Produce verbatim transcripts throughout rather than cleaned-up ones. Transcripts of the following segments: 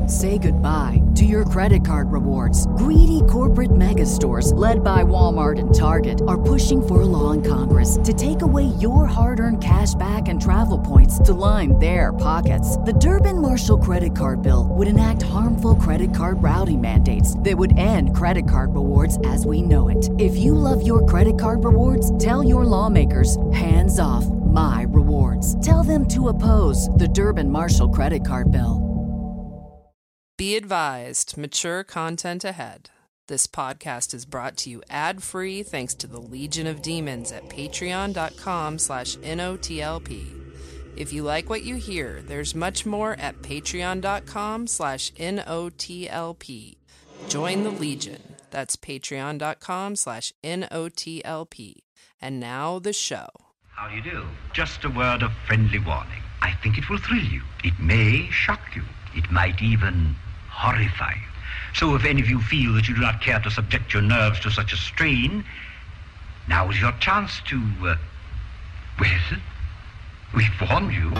Say goodbye to your credit card rewards. Greedy corporate mega stores, led by Walmart and Target, are pushing for a law in Congress to take away your hard-earned cash back and travel points to line their pockets. The Durbin-Marshall credit card bill would enact harmful credit card routing mandates that would end credit card rewards as we know it. If you love your credit card rewards, tell your lawmakers, hands off my rewards. Tell them to oppose the Durbin-Marshall credit card bill. Be advised, mature content ahead. This podcast is brought to you ad-free thanks to the Legion of Demons at patreon.com slash N-O-T-L-P. If you like what you hear, there's much more at patreon.com slash N-O-T-L-P. Join the Legion. That's patreon.com slash N-O-T-L-P. And now the show. How do you do? Just a word of friendly warning. I think it will thrill you. It may shock you. It might even horrify you. So if any of you feel that you do not care to subject your nerves to such a strain, now is your chance to, uh, well, we've warned you.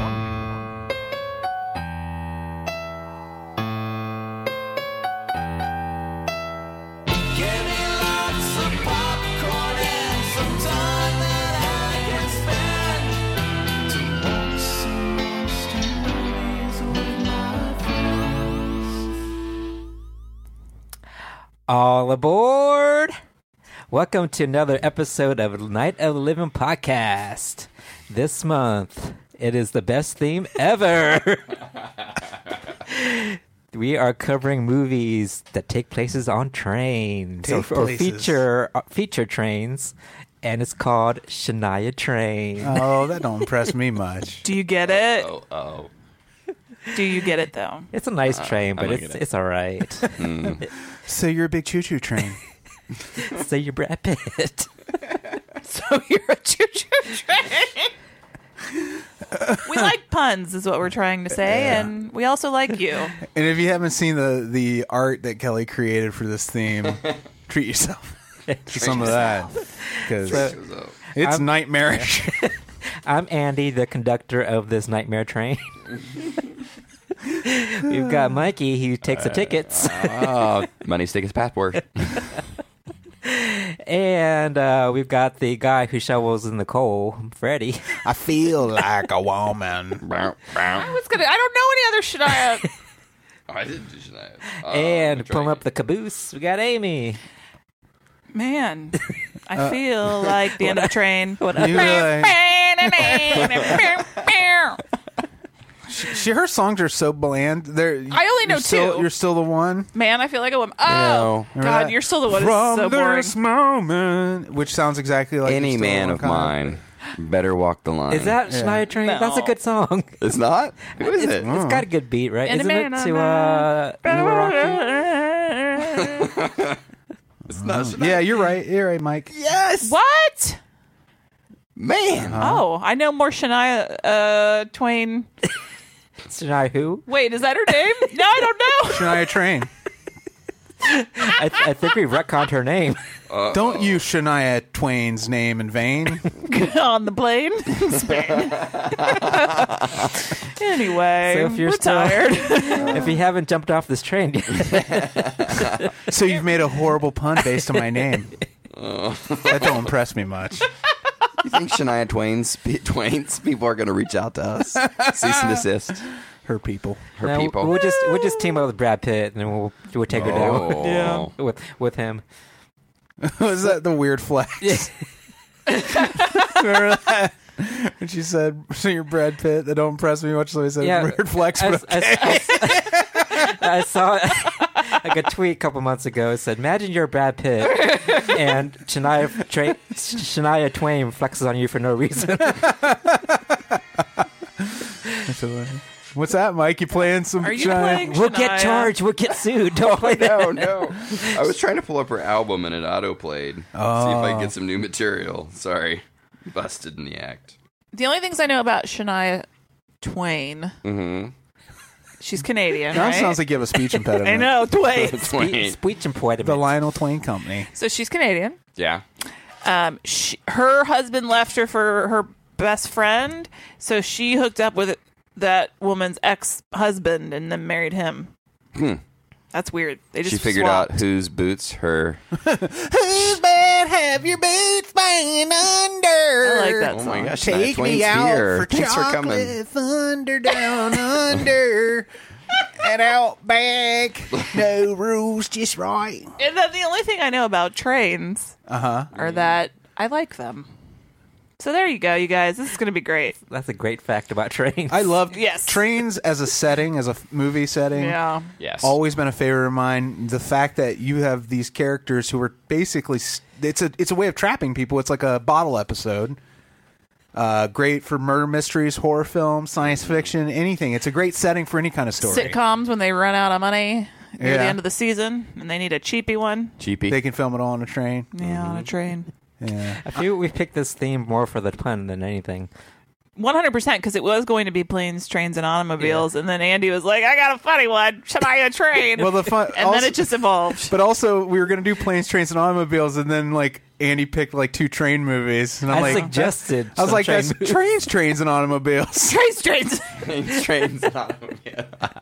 All aboard! Welcome to another episode of Night of the Living Podcast. This month, it is the best theme ever. We are covering movies that take places on trains or, or feature uh, feature trains, and it's called Shania Train. Oh, that don't impress me much. Do you get it? Oh, oh. Do you get it though? It's a nice train, but it's it. it's all right. Mm. So you're a big choo-choo train. So you're Brad Pitt. So you're a choo-choo train. We like puns, is what we're trying to say, Yeah. and we also like you. And if you haven't seen the, the art that Kelly created for this theme, treat yourself to some of that. Because So- it's I'm- nightmarish. I'm Andy, the conductor of this nightmare train. We've got Mikey, who takes the tickets. Oh, money, stick, his passport. And uh, we've got the guy who shovels in the coal, Freddie. I feel like a woman. Bow, bow. I was gonna. I don't know any other Shania. Oh, I didn't do Shania. Oh, and I'm pulling trying up the caboose, we got Amy. Man, I feel like the end of a train. You really- she, she, her songs are so bland. They're, I only know you're still, two. You're still the one. Man, I feel like a woman. Oh, know. Remember God, that? you're still the one. From It's so boring. this moment, which sounds exactly like Any You're Still the man One of cover. mine better walk the line. Is that Yeah. Shania Train? No. That's a good song. It's not? Who is It's, it? it's got a good beat, right? And a Isn't man it of to uh, You Will Rock You? It's not Shania. Yeah, you're right. You're right, Mike. Yes! What? Man! Oh, I know more Shania uh, Twain. Shania who? Wait, is that her name? No, I don't know. Shania Train. I, I think we retconned her name. Uh-oh. Don't use Shania Twain's name in vain. On the plane. Anyway, So if you're we're still- tired. If you haven't jumped off this train yet. So you've made a horrible pun based on my name. That don't impress me much. You think Shania Twain's, Twain's people are going to reach out to us? Cease and desist. Her people. Her No, people. We'll just we'll just team up with Brad Pitt and then we'll we'll take her down. Oh. Yeah. with with him. Was that the weird flag? Remember that? When she said, so you're Brad Pitt, that don't impress me much, so I said Yeah, weird flex, I, but I- okay. I- I saw like a tweet a couple months ago. It said, "Imagine you're Brad Pitt and Shania, Tra- Shania Twain flexes on you for no reason." What's that, Mike? You playing some Are you Shania? playing We'll get Shania? charged. We'll get sued. Don't play that. No, no. I was trying to pull up her album and it auto played. See if I could get some new material. Sorry. Busted in the act. The only things I know about Shania Twain, Mm-hmm. she's Canadian, That right? sounds like you have a speech impediment. I know, Twain. Twain. Speech impediment. The Lionel Twain Company. So she's Canadian. Yeah. Um, she, her husband left her for her best friend, so she hooked up with that woman's ex-husband and then married him. Hmm. That's weird. They just She figured swapped. out whose boots her. Whose bed have your boots banging under? I like that Oh song. my gosh! Take Shania me Twain's out here. for Thanks for coming. chocolate thunder down under. And out back, no rules, just right. And then the only thing I know about trains Uh huh. are that I like them. So there you go, you guys. This is going to be great. That's a great fact about trains. I love Yes. trains as a setting, as a f- movie setting. Yeah. Yes. Always been a favorite of mine. The fact that you have these characters who are basically s- it's a it's a way of trapping people. It's like a bottle episode. Uh, great for murder mysteries, horror films, science fiction, anything. It's a great setting for any kind of story. Sitcoms when they run out of money near the Yeah. end of the season and they need a cheapy one. Cheapy. They can film it all on a train. Yeah, on a train. Yeah. I feel we picked this theme more for the pun than anything. one hundred percent because it was going to be planes, trains, and automobiles. And then Andy was like, I got a funny one. Shania Train. Well, the fun, and also- then it just evolved. But also, we were going to do planes, trains, and automobiles, and then like Andy picked like two train movies, and I'm I like, suggested. I was some like, train that's movies. trains, trains, and automobiles. Trains, trains. Trains, trains, and automobiles.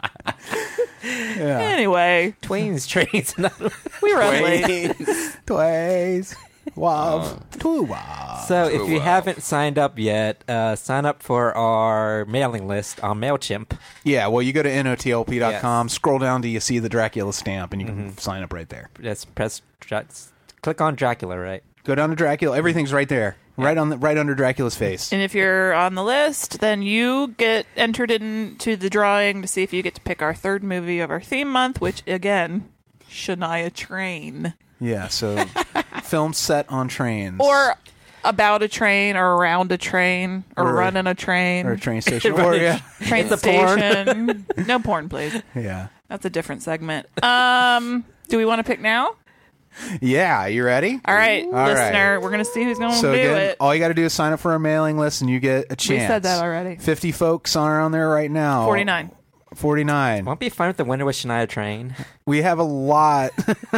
Yeah. Anyway, Twains, trains, and other- we were up late. Twice. Wow. Two wow. So if Oh, you wow. haven't signed up yet, uh, sign up for our mailing list on MailChimp. Yeah, well, you go to N O T L P dot com, Yes. scroll down till you see the Dracula stamp, and you can Mm-hmm. sign up right there. Just press, dra- click on Dracula, right? Go down to Dracula. Everything's right there, right on the, right under Dracula's face. And if you're on the list, then you get entered into the drawing to see if you get to pick our third movie of our theme month, which, again, Shania Train. Yeah, so films set on trains. Or about a train, or around a train, or, Or- running a train. or a train station. or, yeah. train It's a porn. station. No porn, please. Yeah. That's a different segment. Um, do we want to pick now? Yeah, you ready? All right, All listener, right. we're going to see who's going to So do again, it. all you got to do is sign up for our mailing list, and you get a chance. We said that already. Fifty folks are on there right now. forty-nine. Forty-nine. Won't be fun if the winner was Shania Train. We have a lot.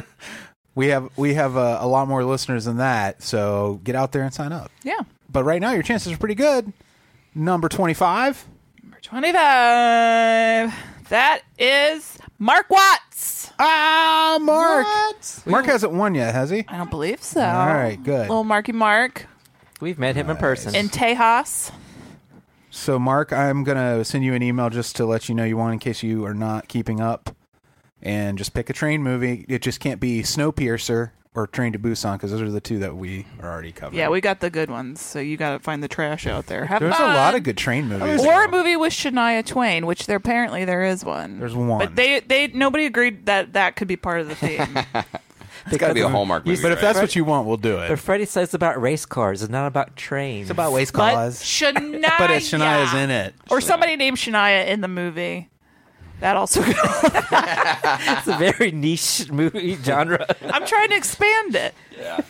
we have we have a, a lot more listeners than that. So get out there and sign up. Yeah. But right now, your chances are pretty good. Number twenty-five. Number twenty-five. That is Mark Watts. Ah, Mark. Mark hasn't won yet, has he? I don't believe so. All right, good. Little Marky Mark We've met him in person. in Tejas. So, Mark, I'm going to send you an email just to let you know you won in case you are not keeping up. And just pick a train movie. It just can't be Snowpiercer or Train to Busan because those are the two that we are already covering. Yeah, we got the good ones, so you got to find the trash out there. Have There's fun. a lot of good train movies. Or a movie with Shania Twain, which there apparently there is one. There's one. But they they nobody agreed that that could be part of the theme. It's got to be a Hallmark movie. But if right? that's what you want, we'll do But it. Freddie says it's about race cars. It's not about trains. It's about waste but cause. Shania, But it's Shania's in it. or somebody named Shania in the movie. That also. It's a very niche movie genre. I'm trying to expand it. Yeah.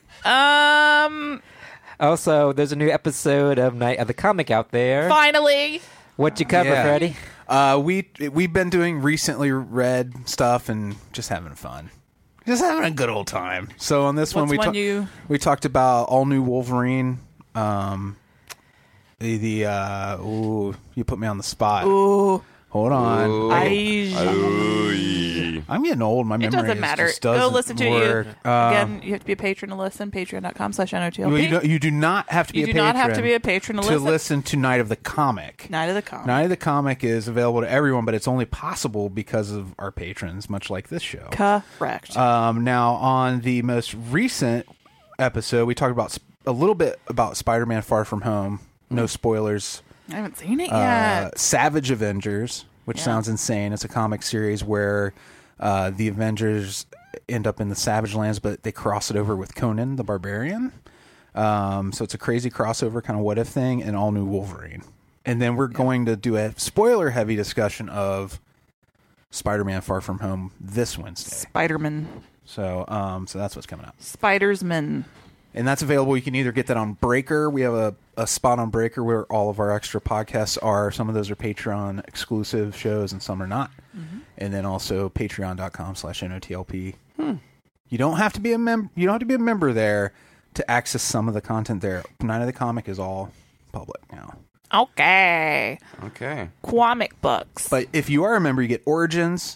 Um. Also, there's a new episode of Night of the Comic out there. Finally. What'd you cover, Yeah. Freddie? Uh, we we've been doing recently read stuff and just having fun, just having a good old time. So on this one, What's we one talk- you- we talked about all new Wolverine. Um, the the uh, ooh, you put me on the spot. Ooh. Hold on, Ooh. I. Ooh. I'm getting old. My It memory doesn't matter. Just Go doesn't listen to work. you. Uh, Again, you have to be a patron to listen. Patreon.com slash you, N-O-T-L-P. do, you do not have to be You a do patron not have to be a patron to to listen. listen to Night of the Comic. Night of the Comic. Night of the Comic is available to everyone, but it's only possible because of our patrons, much like this show. Correct. Um, now, on the most recent episode, we talked about sp- a little bit about Spider-Man: Far From Home. No spoilers. I haven't seen it Uh, yet. Savage Avengers, which Yeah. sounds insane. It's a comic series where uh, the Avengers end up in the Savage Lands, but they cross it over with Conan the Barbarian. Um, so it's a crazy crossover kind of what if thing, and all new Wolverine. And then we're going to do a spoiler-heavy discussion of Spider-Man: Far From Home this Wednesday. Spider-Man. So, um, so that's what's coming up, Spidersman. and that's available. You can either get that on Breaker. We have a, a spot on Breaker where all of our extra podcasts are. Some of those are Patreon exclusive shows, and some are not. Mm-hmm. And then also patreon dot com slash N O T L P. Hmm. You don't have to be a mem- You don't have to be a member there to access some of the content there. Night of the Comic is all public now. Okay. Okay. Comic books. But if you are a member, you get Origins,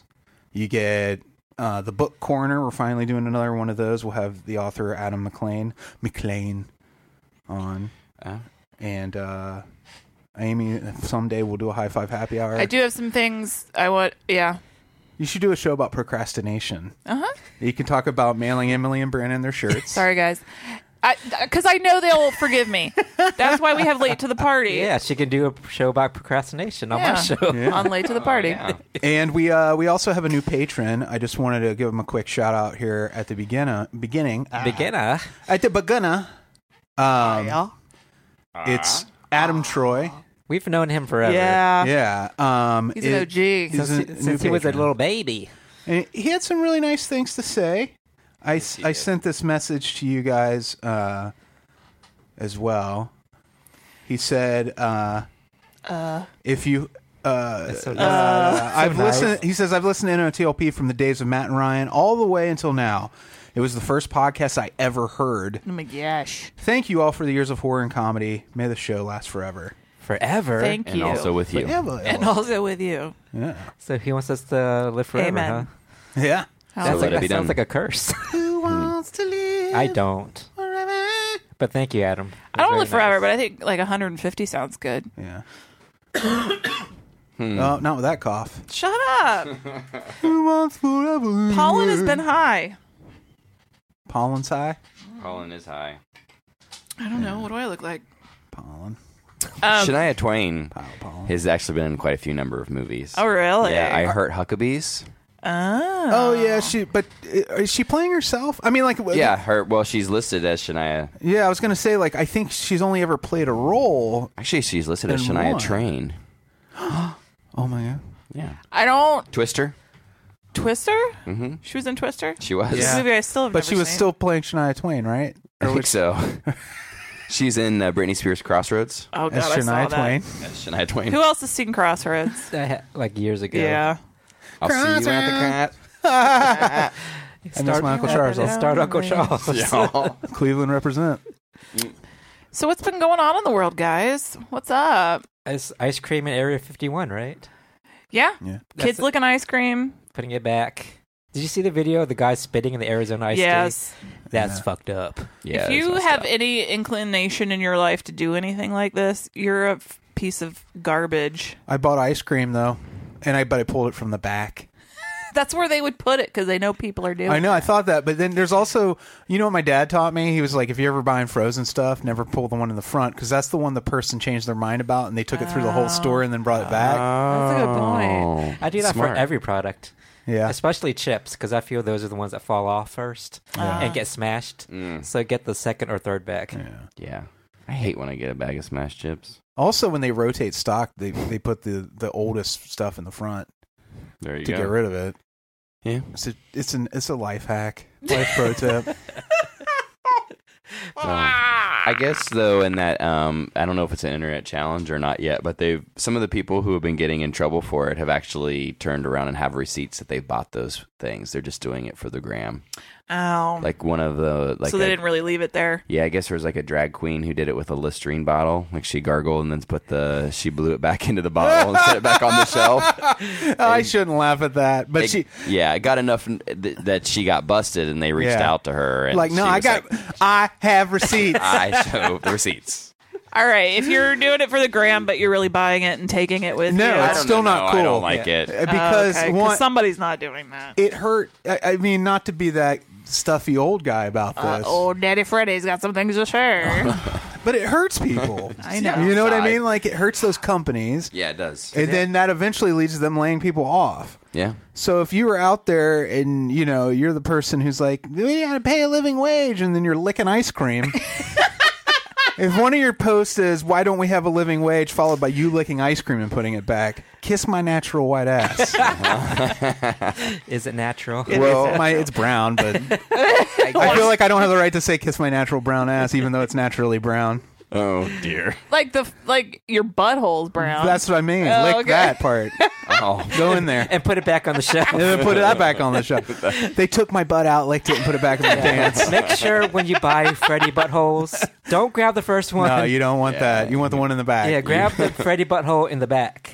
You get uh, the book corner. We're finally doing another one of those. We'll have the author Adam McLean, McLean on. Uh, And uh, Amy, someday we'll do a high five happy hour. I do have some things I want. Yeah. You should do a show about procrastination. Uh huh. You can talk about mailing Emily and Brandon their shirts. Sorry, guys. Because I, I know they'll forgive me. That's why we have Late to the Party. Yeah, she can do a show about procrastination on Yeah. my show. Yeah. On Late to the Party. yeah. And we uh, we also have a new patron. I just wanted to give him a quick shout out here at the beginner, beginning. Beginner. At the beginner. Um, It's Adam Troy. We've known him forever. Yeah. Yeah. Um, He's an it- O G. he's Since, a he- new since he was a patron. little baby. And he had some really nice things to say. I, s- I sent this message to you guys uh, as well. He said, uh, Uh, if you... Uh, That's so uh, nice. I've So nice. listened. He says I've listened to N O T L P from the days of Matt and Ryan all the way until now. It was the first podcast I ever heard. oh my gosh. Thank you all for the years of horror and comedy. May the show last forever. Forever. Thank And you. also with you. Forever. And also with you. Yeah. So he wants us to live forever, Amen. huh? Yeah. How- That's let like, it that be sounds done. like a curse. Who wants to live I don't. forever? But thank you, Adam. I don't live forever, but I think like one hundred fifty sounds good. Yeah. No, not with that cough. Shut up. Who wants forever? Pollen has been high. Pollen's high. Colin is high. I don't know. What do I look like? Pollen. Um, Shania Twain Pile pollen. has actually been in quite a few number of movies. oh, really? Yeah, I Hurt Huckabees. Oh. Oh yeah, she. But uh, is she playing herself? I mean, like. Yeah, her. Well, she's listed as Shania. Yeah, I was gonna say like I think she's only ever played a role. Actually, she's listed as And Shania one. Train. Oh my god. Yeah. I don't. Twister. Twister? Mm-hmm. She was in Twister? She was. This movie I still have But never she was seen. still playing Shania Twain, right? I think so. She's in uh, Britney Spears' Crossroads. Oh, God, As I saw Shania that. Twain. As Shania Twain. Who else has seen Crossroads? I ha- like years ago. Yeah. I'll see you at the crap. And that's my Uncle Charles. Let's start Uncle Charles. Yeah. Cleveland represent. So what's been going on in the world, guys? What's up? Ice, ice cream in Area fifty-one, right? Yeah. Yeah. Kids That's- licking ice cream. Putting it back. Did you see the video of the guy spitting in the Arizona ice Yes. cream? That's fucked up. Yeah, if that's you messed have up. any inclination in your life to do anything like this, you're a f- piece of garbage. I bought ice cream though, and I but I pulled it from the back. That's where they would put it because they know people are doing I know. I it. thought that, but then there's also, you know, what my dad taught me. He was like, if you're ever buying frozen stuff, never pull the one in the front because that's the one the person changed their mind about, and they took it through the whole store and then brought it back. That's a good point. Oh, I do that smart. for every product, yeah. especially chips, because I feel those are the ones that fall off first and get smashed. Mm. So get the second or third bag. Yeah. Yeah. I hate when I get a bag of smashed chips. Also, when they rotate stock, they they put the the oldest stuff in the front There you to go. get rid of it. Yeah. It's a, it's an it's a life hack, life pro tip. So, I guess though, in that um, I don't know if it's an internet challenge or not yet, but they've some of the people who have been getting in trouble for it have actually turned around and have receipts that they bought those things. They're just doing it for the gram. Oh. Like one of the like so they a- didn't really leave it there. yeah, I guess there was like a drag queen who did it with a Listerine bottle. Like she gargled and then put the she blew it back into the bottle and set it back on the shelf. I shouldn't laugh at that, but It- she yeah, it got enough n- th- that she got busted and they reached Yeah. out to her. And like, no, she I was got, like, I have receipts. I show the receipts. All right. If you're doing it for the gram, but you're really buying it and taking it with No, you. it's I don't still know. not cool. I don't like it. Uh, because Oh, okay, 'cause one, somebody's not doing that. it hurt. I, I mean, not to be that stuffy old guy about this, Uh, old Daddy Freddy's got some things to share. but it hurts people. I know. You know what I Side. mean? Like it hurts those companies, Yeah, it does. and then that eventually leads to them laying people off. Yeah. So if you were out there and you know you're the person who's like, we gotta pay a living wage, and then you're licking ice cream. If one of your posts is, why don't we have a living wage, followed by you licking ice cream and putting it back, kiss my natural white ass. Is it natural? Well, my it's brown, but I feel like I don't have the right to say kiss my natural brown ass, even though it's naturally brown. Oh dear. like the like your butthole's brown. That's what I mean. Oh, Lick okay. that part. Oh. Go in there. And put it back on the shelf. And then put that back on the shelf. They took my butt out, licked it, and put it back in my pants. Make sure when you buy Freddy buttholes, don't grab the first one. No, you don't want that. You want the one in the back. Yeah, grab the Freddy butthole in the back.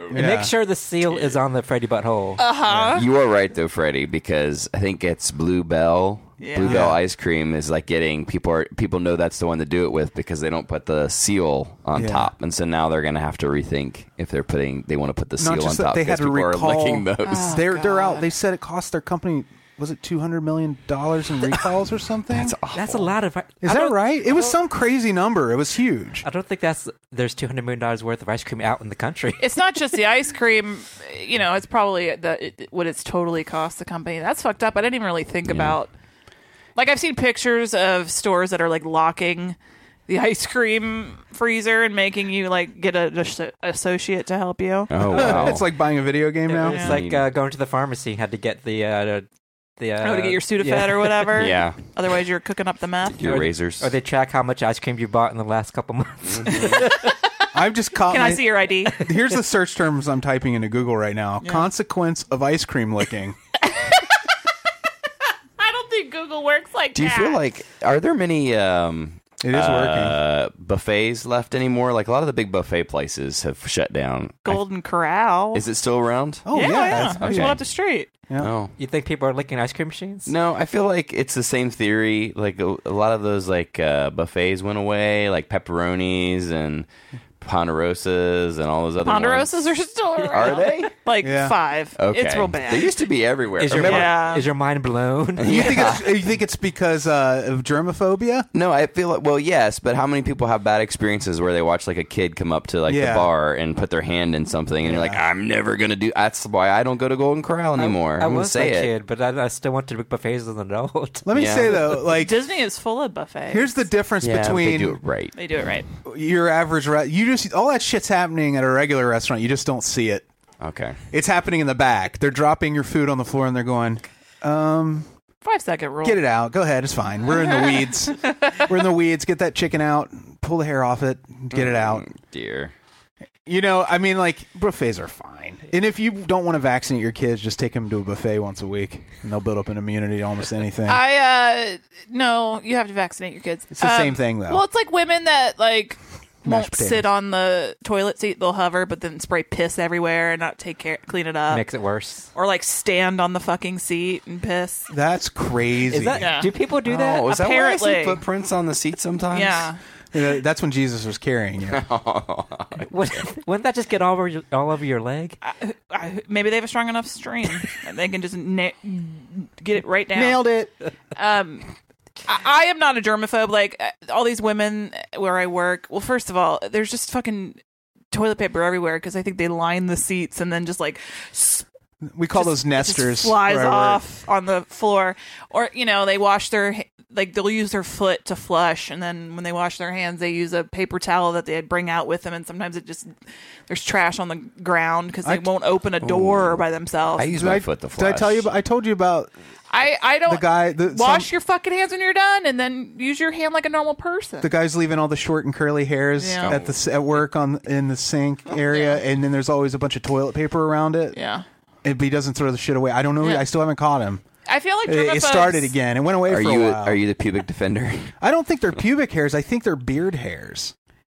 And make sure the seal is on the Freddy butthole. Uh-huh. You are right though, Freddie, because I think it's Blue Bell. Yeah. Blue Bell Yeah. ice cream is like getting people are people know that's the one to do it with because they don't put the seal on Yeah. top, and so now they're going to have to rethink if they're putting they want to put the seal Not on just that, top they because had to people recall- are licking those. Oh, they're they're God. out. They said it cost their company, was it two hundred million dollars in recalls or something? That's awful. That's a lot of. Is I that don't- right? It was some crazy number. It was huge. I don't think that's there's two hundred million dollars worth of ice cream out in the country. It's not just the ice cream. You know, it's probably the it, what it's totally cost the company. That's fucked up. I didn't even really think about. Like, I've seen pictures of stores that are like locking the ice cream freezer and making you like get a just a associate to help you. Oh wow! It's like buying a video game now. It's like uh, going to the pharmacy. Had to get the uh, the. the uh, Oh, to get your Sudafed yeah. or whatever. yeah, Otherwise, you're cooking up the meth. your Or- razors. Or they track how much ice cream you bought in the last couple months. I've just caught. Can my, I see your I D? Here's the search terms I'm typing into Google right now. Yeah. Consequence of ice cream licking. I don't think Google works like Do you that. feel like are there many um, It is uh, buffets left anymore? Like a lot of the big buffet places have shut down. I- Golden Corral? is it still around? Oh yeah, yeah, yeah. that's- There's okay. one up the street. yeah. Oh. You think people are licking ice cream machines? No, I feel like it's the same theory. Like a, a lot of those like uh, buffets went away, like pepperonis and ponderosas and all those other Ponderosas ones. are still around. Are they? Like Yeah. five. Okay. It's real bad. They used to be everywhere. Is your, Remember- Yeah. is your mind blown? You think it's, you think it's because uh, of germophobia? No, I feel like well, yes, but how many people have bad experiences where they watch like a kid come up to like Yeah. the bar and put their hand in something, and you're like, I'm never gonna do. That's why I don't go to Golden Corral anymore. I, I I'm gonna was say a it. kid, but I, I still went to big buffets as an adult. Let me Yeah. say though, like Disney is full of buffets. here's the difference Yeah, but they between do it right. They do it right. your average. Re- you just all that shit's happening at a regular restaurant. You just don't see it. Okay. It's happening in the back. They're dropping your food on the floor and they're going, um, Five second rule. get it out. Go ahead. It's fine. We're in the weeds. We're in the weeds. Get that chicken out. Pull the hair off it. Get it out. Mm, dear. You know, I mean, like, buffets are fine. And if you don't want to vaccinate your kids, just take them to a buffet once a week, and they'll build up an immunity to almost anything. I uh no, you have to vaccinate your kids. It's the Um, same thing, though. Well, it's like women that like won't potatoes. sit on the toilet seat; they'll hover, but then spray piss everywhere and not take care, clean it up, Makes it worse. or like stand on the fucking seat and piss. That's crazy. Is that? Yeah. Do people do that? Oh, is that why I see Apparently. footprints on the seat sometimes? Yeah, You know, that's when Jesus was carrying you. Wouldn't wouldn't that just get all over your, all over your leg? I, I, maybe they have a strong enough string and they can just na- get it right down. Nailed it. Um, I, I am not a germaphobe. Like uh, all these women where I work. Well, first of all, there's just fucking toilet paper everywhere because I think they line the seats and then just like s- We call just- those nesters. it just flies where I work. off on the floor, or you know they wash their ha- like they'll use their foot to flush, and then when they wash their hands, they use a paper towel that they bring out with them, and sometimes it just there's trash on the ground because they I- won't open a door by themselves. I use Did my I, foot to did flush. I tell you? About, I told you about I I don't the guy. The, wash some- your fucking hands when you're done, and then use your hand like a normal person. the guy's leaving all the short and curly hairs Yeah. at the s- at work on in the sink area, and then there's always a bunch of toilet paper around it. yeah, And he doesn't throw the shit away. I don't know. Yeah. I still haven't caught him. I feel like It, it germaphobes- started again. It went away Are for you a while. are you the pubic defender? I don't think they're pubic hairs. I think they're beard hairs.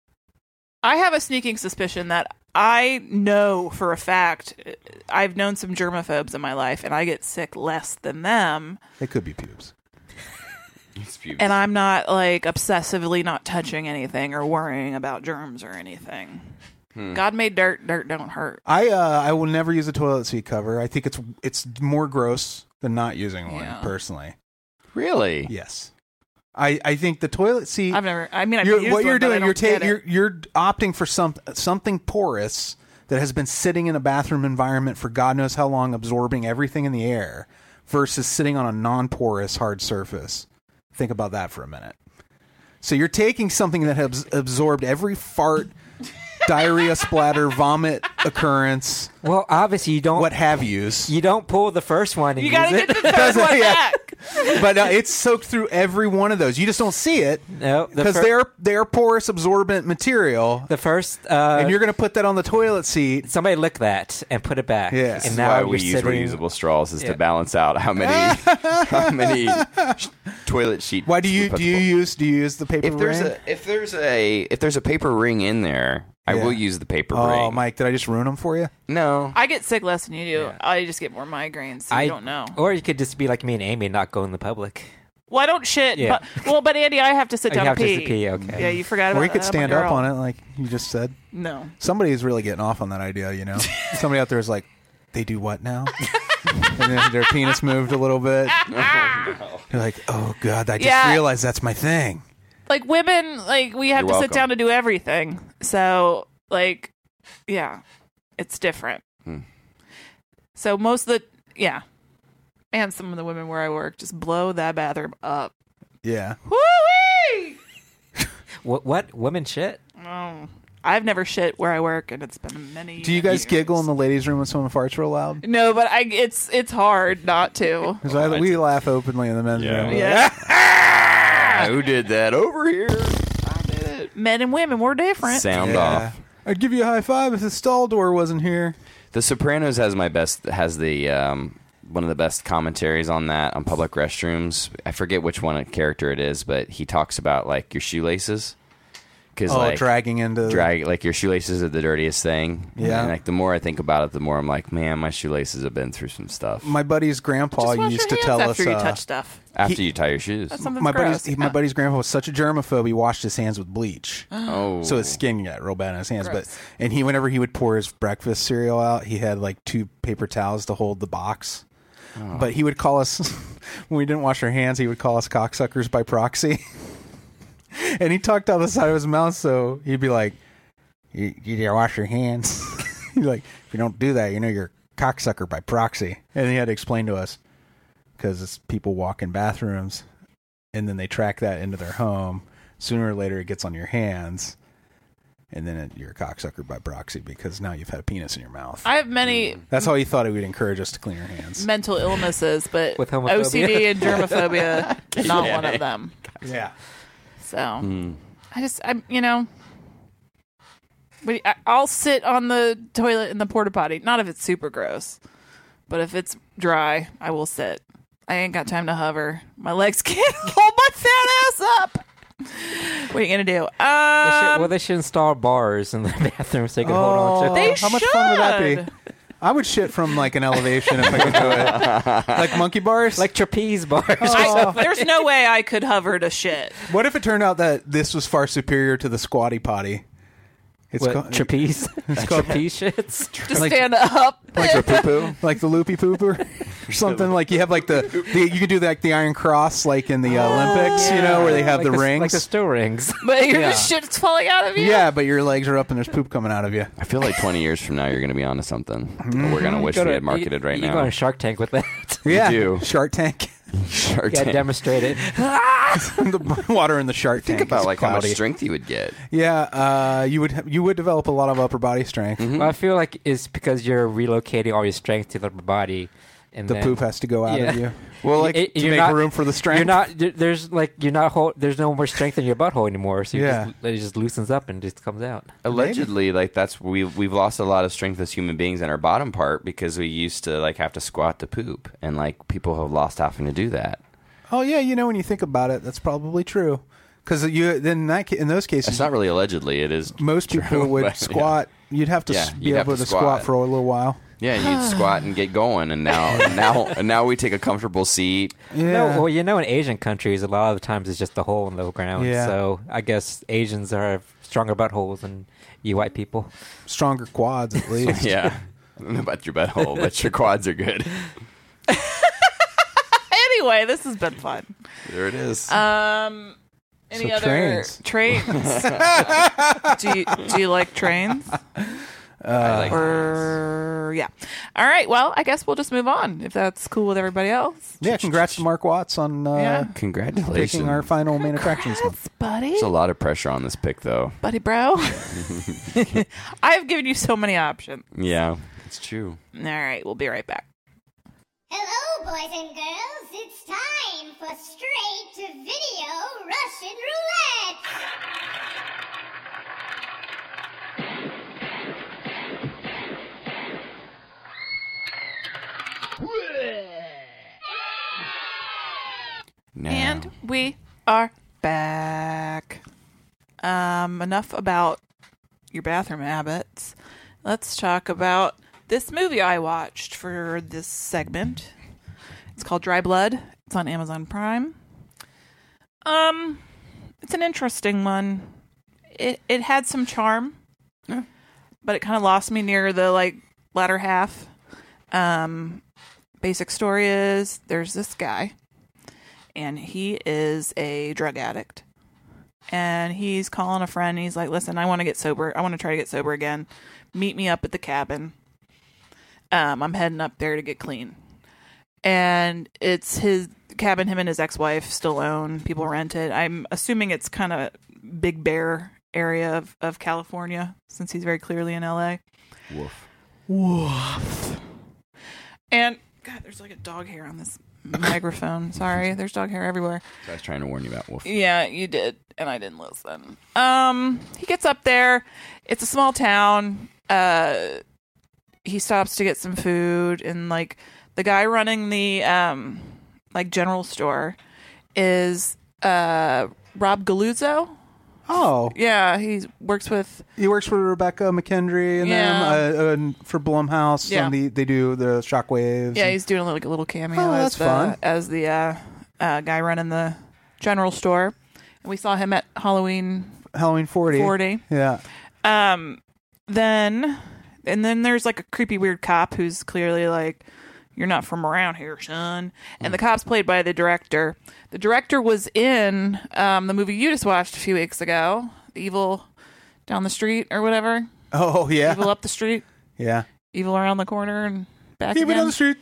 I have a sneaking suspicion that I know for a fact I've known some germaphobes in my life, and I get sick less than them. They could be pubes. It's pubic. And I'm not like obsessively not touching anything or worrying about germs or anything. God made dirt. Dirt don't hurt. I uh, I will never use a toilet seat cover. I think it's it's more gross than not using one. Yeah. Personally, Really? yes. I, I think the toilet seat. I've never. I mean, I've you're, used what one, you're but I doing, don't you're get taking, it. you're you're opting for some something porous that has been sitting in a bathroom environment for God knows how long, absorbing everything in the air, versus sitting on a non-porous hard surface. Think about that for a minute. So you're taking something that has absorbed every fart, diarrhea splatter, vomit occurrence, Well, obviously you don't. what have yous. You don't pull the first one and You use gotta it. get the third one Yeah. back. But uh, it's soaked through every one of those. You just don't see it No, the because fir- they're they're porous, absorbent material, the first. Uh, and you're going to put that on the toilet seat. somebody lick that and put it back. Yeah. and This is now why you're we use sitting, reusable straws is Yeah. to balance out how many how many sh- toilet sheet. Why do you put do you the- use do you use the paper if there's ring? a if there's a if there's a paper ring in there I Yeah. will use the paper Oh, ring. Mike, did I just ruin them for you? No. I get sick less than you do. Yeah. I just get more migraines, so I you don't know. Or you could just be like me and Amy, and not go in the public. Well, I don't shit. Yeah. But, well, but Andy, I have to sit Oh, you down have and to pee. pee, okay. Yeah, you forgot about Or you could that. stand I'm a up girl. on it like you just said. No. Somebody's really getting off on that idea, you know? Somebody out there is like, they do what now? And then their penis moved a little bit. You're like, oh, God, I just Yeah. realized that's my thing. Like women, like we have You're to welcome. sit down to do everything. So, like, yeah, it's different. Hmm. So most of the yeah, and some of the women where I work just blow that bathroom up. Yeah. Woo-wee! What? What? Women shit? Oh, I've never shit where I work, and it's been many. Do you guys years. giggle in the ladies' room when someone farts real loud? No, but I it's it's hard not to. 'Cause I, we laugh openly in the men's Yeah. room. Yeah, Who did that over here? I did it. Men and women, we're different. Sound Yeah. off. I'd give you a high five if the stall door wasn't here. The Sopranos has my best has the um, one of the best commentaries on that on public restrooms. I forget which one character it is, but he talks about like your shoelaces. Cause, Oh, like, dragging into drag like your shoelaces are the dirtiest thing. Yeah. And like the more I think about it, the more I'm like, man, my shoelaces have been through some stuff. My buddy's grandpa Just wash used your to hands tell after us. you uh, touch stuff. After he- you tie your shoes. That's something my gross. buddy's my Yeah. buddy's grandpa was such a germaphobe. He washed his hands with bleach, Oh, so his skin got real bad in his hands. Gross. But and he, whenever he would pour his breakfast cereal out, he had like two paper towels to hold the box. Oh. But he would call us when we didn't wash our hands. He would call us cocksuckers by proxy. And he talked out the side of his mouth, so he'd be like, "You, you didn't wash your hands." He'd be like, "If you don't do that, you know you're a cocksucker by proxy." And he had to explain to us because people walk in bathrooms, and then they track that into their home. Sooner or later, it gets on your hands, and then it, you're a cocksucker by proxy because now you've had a penis in your mouth. I have many That's how he thought he would encourage us to clean our hands. mental illnesses, but With homophobia? O C D and germophobia, not Yeah. one of them. Yeah. So Hmm. I just, I, you know, but I, I'll sit on the toilet in the porta potty. Not if it's super gross, but if it's dry, I will sit. I ain't got time to hover. My legs can't hold my fat ass up. What are you gonna do? Um, They should, well, they should install bars in the bathroom so you can hold on to. Oh, they how much fun would that be? should. I would shit from like an elevation if I could do it. Like monkey bars? Like trapeze bars. I, there's no way I could hover to shit. What if it turned out that this was far superior to the squatty potty? It's What, called trapeze? trapeze shits? Just Like- stand up. like the poo-poo, like the loopy pooper, or something. Like you have like the, the you could do like the Iron Cross, like in the uh, Olympics, you know, where they have like the, the rings. Like the still rings. But you're Yeah. just shit's falling out of you. Yeah, but your legs are up and there's poop coming out of you. I feel like twenty years from now you're going to be onto something. We're going to wish Go we to- had marketed you, right you now. go on Shark Tank with that. Yeah, do. Shark Tank. Shark Yeah, Tank. demonstrate it. The water in the Shark Think Tank about is like how much cloudy. strength you would get. Yeah, uh, you would you would develop a lot of upper body strength. Mm-hmm. Well, I feel like it's because you're relocating all your strength to the upper body. And The then, poop has to go out Yeah. of you. Well, like It- to you're make not- room for the strength. You're not. there- There's like you're not. Hold, there's no more strength in your butthole anymore. So you Yeah. just, it just loosens up and just comes out. allegedly, like that's we we've lost a lot of strength as human beings in our bottom part because we used to like have to squat to poop, and like people have lost having to do that. Oh yeah, you know when you think about it, that's probably true. Because you then in that ca- in those cases, It's not really allegedly; it is. most people true, would but, squat. You'd have to Yeah, s- be you'd have able to to squat. squat. for a little while. Yeah, you'd squat and get going, and now now and now we take a comfortable seat. Yeah. No, well, you know, in Asian countries, a lot of the times it's just a hole in the ground. Yeah. So I guess Asians are stronger buttholes than you white people. Stronger quads at least. Yeah, I don't know about your butthole, but your quads are good. Anyway, this has been fun. There it is. Um, any So other trains. trains? do you do you like trains? I like Or yeah. All right. Well, I guess we'll just move on if that's cool with everybody else. Yeah, congrats to Mark Watts on uh, Yeah. Congratulations. picking our final main attractions. Congrats, buddy, There's a lot of pressure on this pick, though. buddy, bro. I've given you so many options. Yeah, it's true. All right, we'll be right back. Hello, boys and girls. It's time for straight to video Russian roulette. Now, And we are back. Um, enough about your bathroom habits, let's talk about this movie I watched for this segment. It's called Dry Blood. It's on Amazon Prime. Um, it's an interesting one. It it had some charm, Yeah. but it kind of lost me near the like latter half. Um, basic story is there's this guy, and he is a drug addict, and he's calling a friend. And he's like, "Listen, I want to get sober. I want to try to get sober again. Meet me up at the cabin. Um, I'm heading up there to get clean." And it's his cabin him and his ex-wife still own. People rent it. I'm assuming it's kind of Big Bear area of, of California, since he's very clearly in L A. Woof. Woof. And, God, there's like a dog hair on this microphone. Sorry, there's dog hair everywhere. So I was trying to warn you about woof. Yeah, you did, and I didn't listen. Um, he gets up there. It's a small town. Uh, he stops to get some food, and like the guy running the um, like general store is uh Rob Galuzzo. Oh, Yeah, he works with. he works for Rebecca McKendry and Yeah. them, uh, and for Blumhouse. Yeah. And the, they do the Shockwaves. Yeah, and- he's doing like a little cameo Oh, as that's the fun. as the uh, uh, guy running the general store, and we saw him at Halloween Halloween forty. forty. Yeah. Um, then and then there's like a creepy weird cop who's clearly like, "You're not from around here, son." And the cop's played by the director. The director was in um, the movie you just watched a few weeks ago, Evil Down the Street or whatever. Oh, yeah. Evil Up the Street, Yeah. Evil Around the Corner, and back Keep it again. on the street.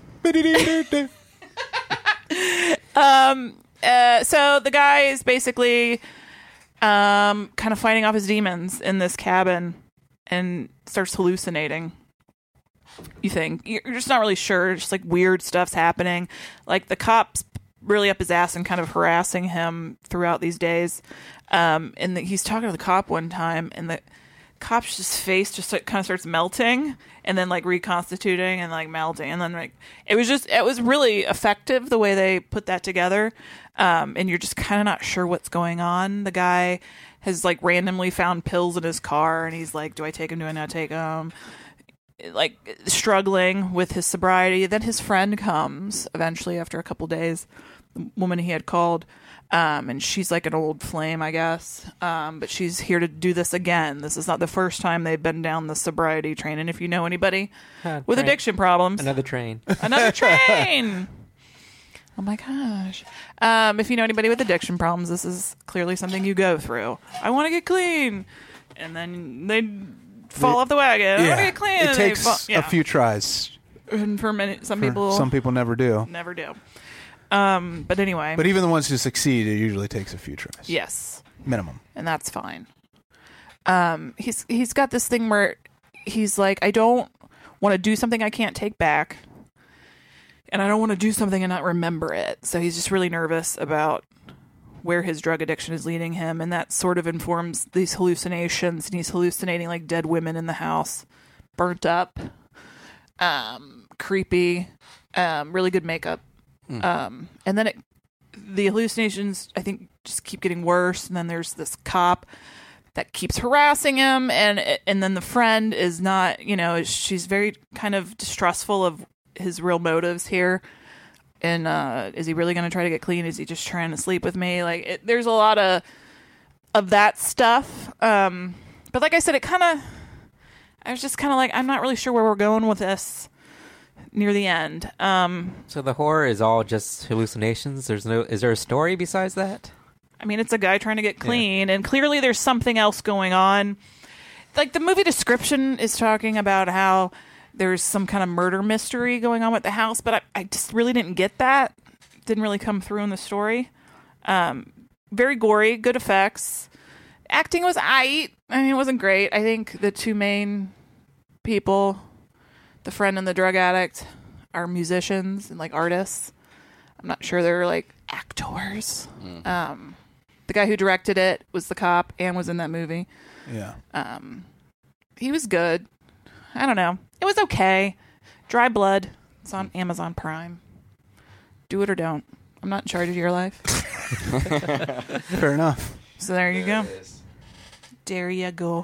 Um, uh, so the guy is basically um, kind of fighting off his demons in this cabin and starts hallucinating. You think you're just not really sure, just like weird stuff's happening. Like the cops really up his ass and kind of harassing him throughout these days. Um, and the, he's talking to the cop one time, and the cop's just face just like, kind of starts melting and then like reconstituting and like melting, and then like it was just it was really effective the way they put that together. Um, and you're just kind of not sure what's going on. The guy has like randomly found pills in his car, and he's like, "Do I take them? Do I not take them?" Like struggling with his sobriety. Then his friend comes eventually after a couple days, the woman he had called, um, and she's like an old flame, I guess. Um, but she's here to do this again. This is not the first time they've been down the sobriety train. And if you know anybody Huh, with train. addiction problems, Another train. another train. Oh my gosh. Um, if you know anybody with addiction problems, this is clearly something you go through. I want to get clean. And then they fall off the wagon. I want to get clean. It and they takes fall- yeah. a few tries. And for many, some For- people, Some people never do. never do. Um, but anyway, But even the ones who succeed, it usually takes a few tries. yes, Minimum. and that's fine. Um, he's he's got this thing where he's like, I don't want to do something I can't take back, and I don't want to do something and not remember it. So he's just really nervous about where his drug addiction is leading him, and that sort of informs these hallucinations. And he's hallucinating like dead women in the house, burnt up, um, creepy, um, really good makeup. Um, and then it, the hallucinations, I think, just keep getting worse. And then there's this cop that keeps harassing him, and and then the friend is not, you know, she's very kind of distrustful of his real motives here. And uh, is he really going to try to get clean? Is he just trying to sleep with me? Like, it, there's a lot of of that stuff. Um, but like I said, it kind of, I was just kind of like, I'm not really sure where we're going with this near the end. Um, So the horror is all just hallucinations. There's no. Is there a story besides that? I mean, it's a guy trying to get clean, and clearly there's something else going on. Like, the movie description is talking about how there's some kind of murder mystery going on with the house, but I, I just really didn't get that. Didn't really come through in the story. Um, very gory, good effects. Acting was aight. I mean, it wasn't great. I think the two main people, the friend and the drug addict, are musicians and, like, artists. I'm not sure they're, like, actors. Um, the guy who directed it was the cop and was in that movie. Yeah. Um, he was good. I don't know. It was okay. Dry Blood. It's on Amazon Prime. Do it or don't. I'm not in charge of your life. Fair enough. So there you go. There you go.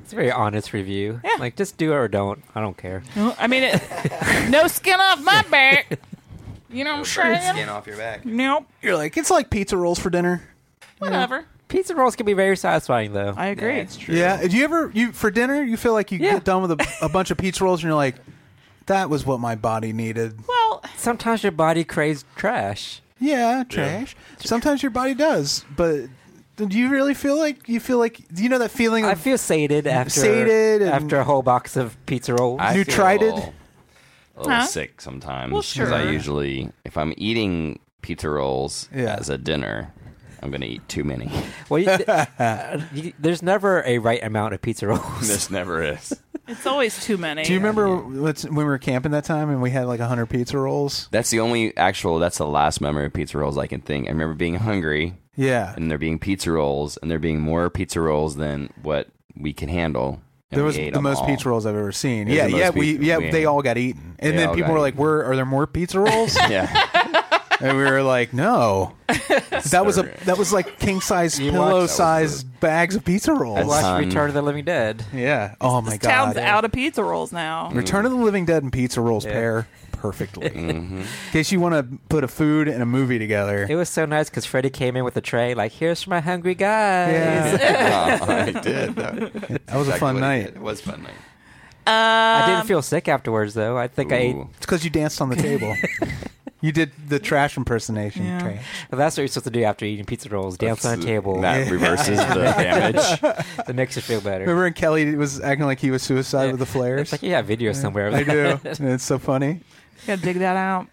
It's a very honest review. Yeah. Like, just do it or don't. I don't care. No, I mean, it, no skin off my back. You know what I'm saying? Skin off your back. Nope. You're like, it's like pizza rolls for dinner. Whatever. Pizza rolls can be very satisfying, though. I agree. That's true. Yeah. Do you ever you for dinner? You feel like you Yeah. get done with a, a bunch of pizza rolls and you're like, that was what my body needed. Well, Sometimes your body craves trash. Yeah, trash. Sometimes your body does, but do you really feel like you feel like do you know that feeling? Of, I feel sated after Sated and- after a whole box of pizza rolls. I You feel tried a it? little, a little Huh? sick sometimes. Well, 'cause sure. I usually, if I'm eating pizza rolls Yeah. as a dinner, I'm going to eat too many. well, you, uh, you, there's never a right amount of pizza rolls. This never is. it's always too many. Do you remember what's, when we were camping that time and we had like a hundred pizza rolls? That's the only actual, that's the last memory of pizza rolls I can think. I remember being hungry Yeah, and there being pizza rolls and there being more pizza rolls than what we can handle. And there we was ate the them most all. pizza rolls I've ever seen. It was Yeah, the most yeah, we pizza- yeah we they ate. all got eaten, and They then all people got were like, eaten. "Were are there more pizza rolls?" Yeah. And we were like, "No." That was a that was like king size You pillow watched- size bags of pizza rolls. Watch Son. Return of the Living Dead. Yeah. Oh my This god. town's out of pizza rolls now. Return of the Living Dead and pizza rolls Yeah. pair perfectly. Mm-hmm. In case you want to put a food and a movie together. It was so nice because Freddie came in with a tray, like, "Here's for my hungry guys." Yeah. Oh, I did. That, That was a fun night. It was a fun night. I Um, didn't feel sick afterwards, though. I think I ate. Ooh. It's because you danced on the table. You did the trash impersonation. Yeah. Trash. Well, that's what you're supposed to do after eating pizza rolls: dance on a table. That reverses the damage. That makes you feel better. Remember when Kelly was acting like he was suicide Yeah. with the flares? It's like you have video somewhere. of I do. that. And it's so funny. Gotta dig that out.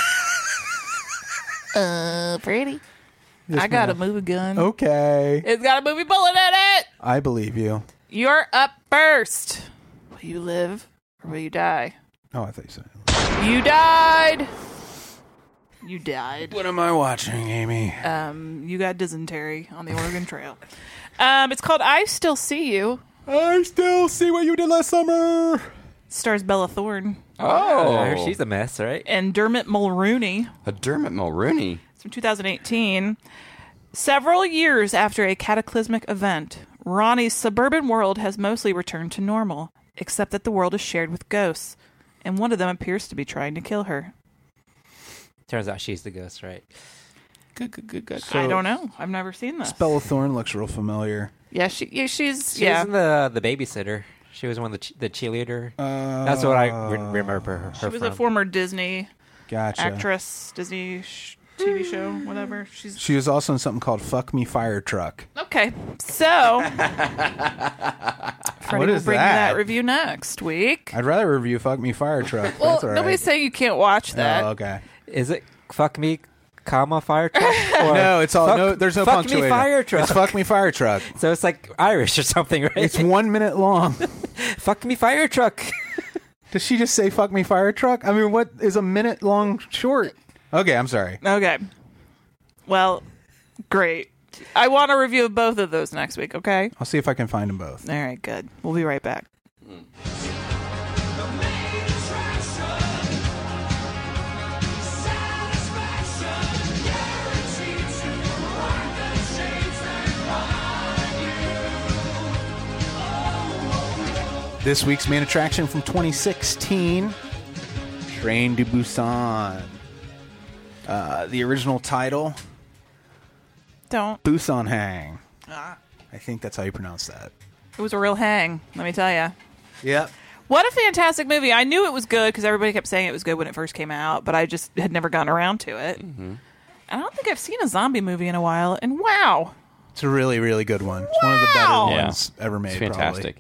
uh, pretty. Yes, I got a ma'am. movie gun. Okay. It's got a movie bullet in it. I believe you. You're up first. Will you live or will you die? Oh, I thought you said. You died. You died. What am I watching, Amy? Um, you got dysentery on the Oregon Trail. Um, it's called I Still See You. I still see what you did last summer. Stars Bella Thorne Oh, she's a mess, right? and Dermot Mulrooney. A Dermot Mulrooney. It's from two thousand eighteen. Several years after a cataclysmic event, Ronnie's suburban world has mostly returned to normal, except that the world is shared with ghosts, and one of them appears to be trying to kill her. Turns out she's the ghost, right? Good, good, good, good. So- I don't know. I've never seen this. Bella Thorne looks real familiar. Yeah, she, yeah, she's She yeah. was in the the babysitter. She was one of the ch- the cheerleader. Uh, That's what I re- remember her, her She was from. a former Disney Gotcha. actress, Disney sh- T V show, whatever. She's She was also in something called Fuck Me Fire Truck. okay. So, Freddie What will is bring that? that review next week. I'd rather review Fuck Me Fire Truck. but Well, that's all right. nobody's saying you can't watch that. Oh, okay. Is it fuck me, comma fire truck? Or No, it's all fuck, no. There's no fuck punctuation. me fire truck. It's Fuck Me Fire Truck. So it's like Irish or something, right? It's one minute long. fuck me fire truck. Does she just say "fuck me fire truck"? I mean, what is a minute long short? Okay, I'm sorry. Okay. Well, great. I want a review of both of those next week, okay? I'll see if I can find them both. All right, good. We'll be right back. This week's main attraction from twenty sixteen, Train to Busan. Uh, the original title, Don't. Busan Hang. I think that's how you pronounce that. It was a real hang, let me tell you. Yep. What a fantastic movie. I knew it was good because everybody kept saying it was good when it first came out, but I just had never gotten around to it. Mm-hmm. I don't think I've seen a zombie movie in a while, and wow. It's a really, really good one. It's one of the better Wow. ones ever made. It's fantastic.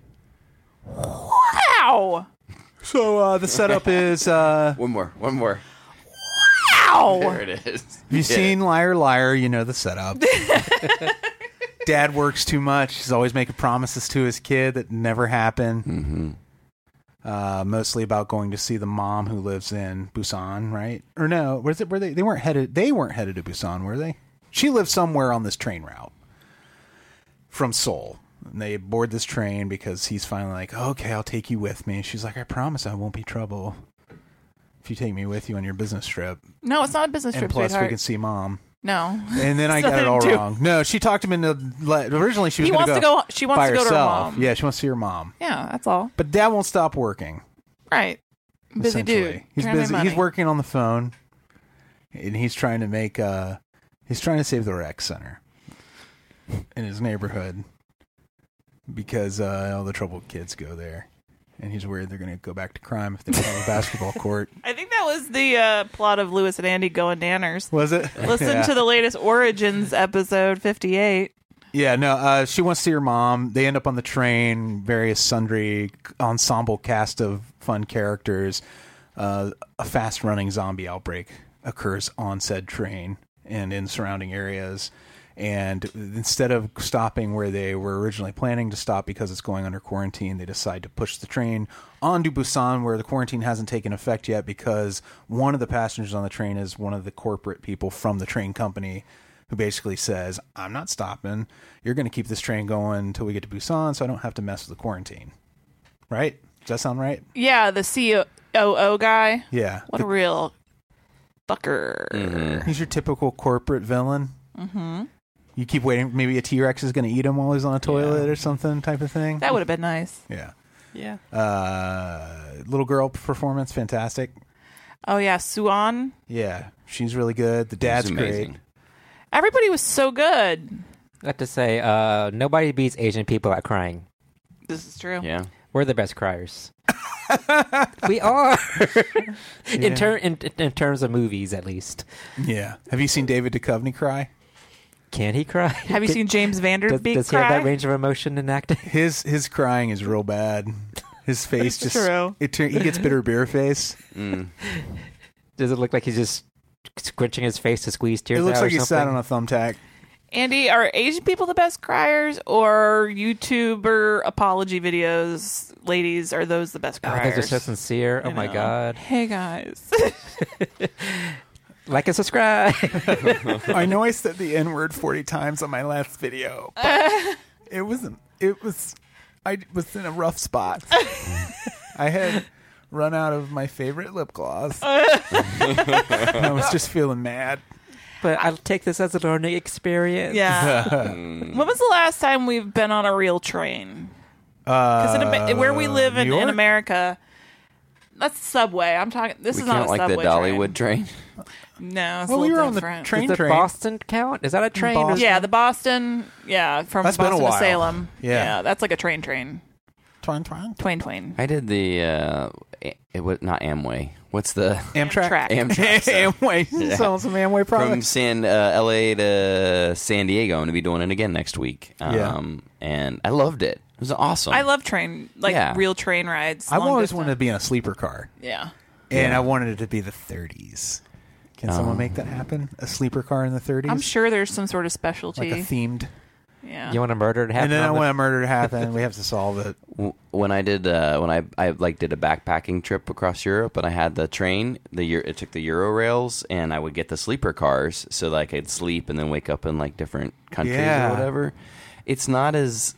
Wow. Probably. So uh, the setup is: uh, One more. One more. Wow. There it is. Have you seen Liar Liar? You know the setup. Dad works too much. He's always making promises to his kid that never happen. Mm-hmm. Uh, mostly about going to see the mom who lives in Busan, right? Or no, was it? Were they? They weren't headed. They weren't headed to Busan, were they? She lived somewhere on this train route from Seoul. And they board this train because he's finally like, "Okay, I'll take you with me." She's like, "I promise I won't be trouble if you take me with you on your business trip." No, it's not a business And trip, plus, we sweetheart. can see mom. No. And then I got it all wrong. No, she talked him into. Originally, she was He going wants to go. She wants by to go herself. to her mom. Yeah, she wants to see her mom. Yeah, that's all. But Dad won't stop working. Right. Busy dude. Essentially. He's Trying to make busy. money. He's working on the phone, and he's trying to make. Uh, he's trying to save the rec center in his neighborhood because uh, all the troubled kids go there, and he's worried they're going to go back to crime if they don't have a basketball court. I think that was the uh, plot of Lewis and Andy Going Danners. Was it? Listen Yeah. to the latest Origins episode fifty-eight. Yeah, no, uh, she wants to see her mom. They end up on the train, various sundry ensemble cast of fun characters. Uh, a fast-running zombie outbreak occurs on said train and in surrounding areas. And instead of stopping where they were originally planning to stop because it's going under quarantine, they decide to push the train on to Busan, where the quarantine hasn't taken effect yet because one of the passengers on the train is one of the corporate people from the train company who basically says, I'm not stopping. You're going to keep this train going until we get to Busan so I don't have to mess with the quarantine. Right? Does that sound right? Yeah, the C O O guy. Yeah. What a real fucker. Mm-hmm. He's your typical corporate villain. Mm-hmm. You keep waiting. Maybe a T-Rex is going to eat him while he's on a toilet or something type of thing. That would have been nice. Yeah. Yeah. Uh, little girl performance, fantastic. Oh, yeah, Suan. Yeah, she's really good. The dad's amazing. great. Everybody was so good. I have to say, uh, nobody beats Asian people at crying. This is true. Yeah. We're the best criers. We are. in, Yeah. ter- in, in terms of movies, at least. Yeah. Have you seen David Duchovny cry? Can he cry? Have you Can- seen James Does, Vanderbeek does he cry? have that range of emotion in acting? His his crying is real bad. His face That's just true. it turn, he gets bitter beer face. Mm. Does it look like he's just squinching his face to squeeze tears It looks out or like he sat something? on a thumbtack. Andy, are Asian people the best criers, or YouTuber apology videos, ladies, are those the best Oh, criers? those are so sincere. Oh You my know. god. Hey, guys. Like and subscribe. I know I said the N word forty times on my last video, but it wasn't. It was. I was in a rough spot. I had run out of my favorite lip gloss. I was just feeling mad. But I'll take this as a learning experience. Yeah. When was the last time we've been on a real train? Because Uh, where we live in, New in York? America, that's Subway. I'm talking. This We is not count a like the Subway Dollywood train. train. No, it's Well, a we little were on the different. train. Does the train. Boston count? Is that a train? Boston. Yeah, the Boston. Yeah, from That's been a Boston to while. Salem. Yeah. that's like a train. Train. Twine, twine. Twain. Twain. I did the uh, it was not Amway. What's the Amtrak. Amtrak. Amtrak stuff. Amway. Yeah. Selling some Amway from products. San uh, L A to San Diego? I'm going to be doing it again next week. Yeah. Um, and I loved it. It was awesome. I love train, like Yeah. real train rides. I've long always distance. wanted to be in a sleeper car, Yeah. and Yeah. I wanted it to be the thirties. Can someone Oh. make that happen? A sleeper car in the thirties? I'm sure there's some sort of specialty. Like a themed. yeah. You want a murder to happen? And then I on the- want a murder to happen. We have to solve it. W- when I did uh, when I I like did a backpacking trip across Europe, and I had the train, the Eu- it took the Euro rails, and I would get the sleeper cars so that I could sleep and then wake up in like different countries Yeah. or whatever. It's not as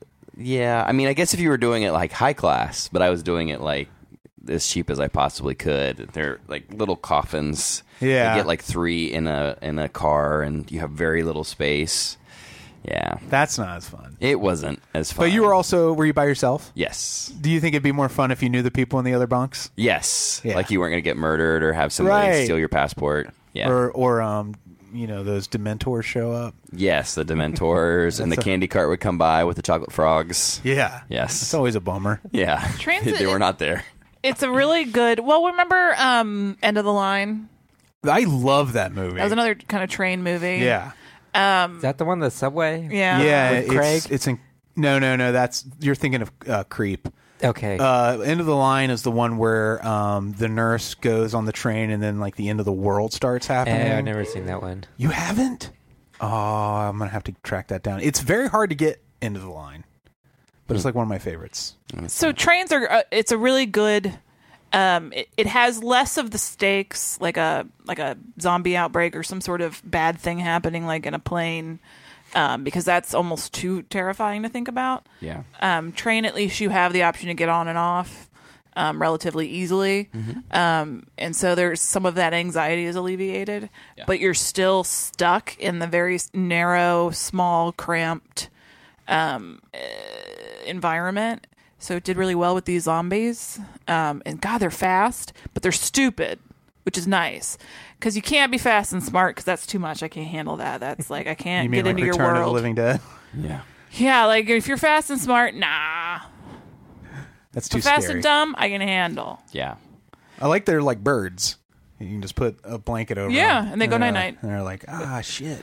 yeah. I mean, I guess if you were doing it like high class, but I was doing it like as cheap as I possibly could. They're like little coffins. Yeah. you get like three in a in a car, and you have very little space. Yeah, That's not as fun. it wasn't as fun. But you were also, were you by yourself? yes. Do you think it'd be more fun if you knew the people in the other bunks? Yes. Yeah. Like you weren't going to get murdered or have somebody Right. steal your passport. Yeah. Or, or um, you know, those Dementors show up? yes, the Dementors and the That's a- candy cart would come by with the chocolate frogs. Yeah. Yes. It's always a bummer. Yeah. Transit- they were not there. It's a really good. Well, remember um, End of the Line? I love that movie. That was another kind of train movie. Yeah. Is that the one, the subway? Yeah. Yeah. With it's, Craig? It's in, no, no, no. That's, you're thinking of uh, Creep. Okay. Uh, End of the Line is the one where um, the nurse goes on the train and then like the end of the world starts happening. Eh, I've never seen that one. You haven't? Oh, I'm gonna have to track that down. It's very hard to get End of the Line, but it's like one of my favorites. So trains are. Uh, it's a really good. Um, it, it has less of the stakes, like a like a zombie outbreak or some sort of bad thing happening, like in a plane, um, because that's almost too terrifying to think about. Yeah. Um, train, at least you have the option to get on and off. um, relatively easily. Mm-hmm. Um, and so there's some of that anxiety is alleviated, Yeah. but you're still stuck in the very s- narrow, small, cramped um, uh, environment. So it did really well with these zombies. Um, and God, they're fast, but they're stupid, which is nice. Because you can't be fast and smart because that's too much. I can't handle that. That's like, I can't You mean get like into your Return of the world. Living Dead? Yeah. Yeah, like if you're fast and smart, nah. That's too But fast scary. and dumb, I can handle. Yeah. I like they're like birds. You can just put a blanket over Yeah, them. and they go they're night-night. like- And they're like, ah, shit.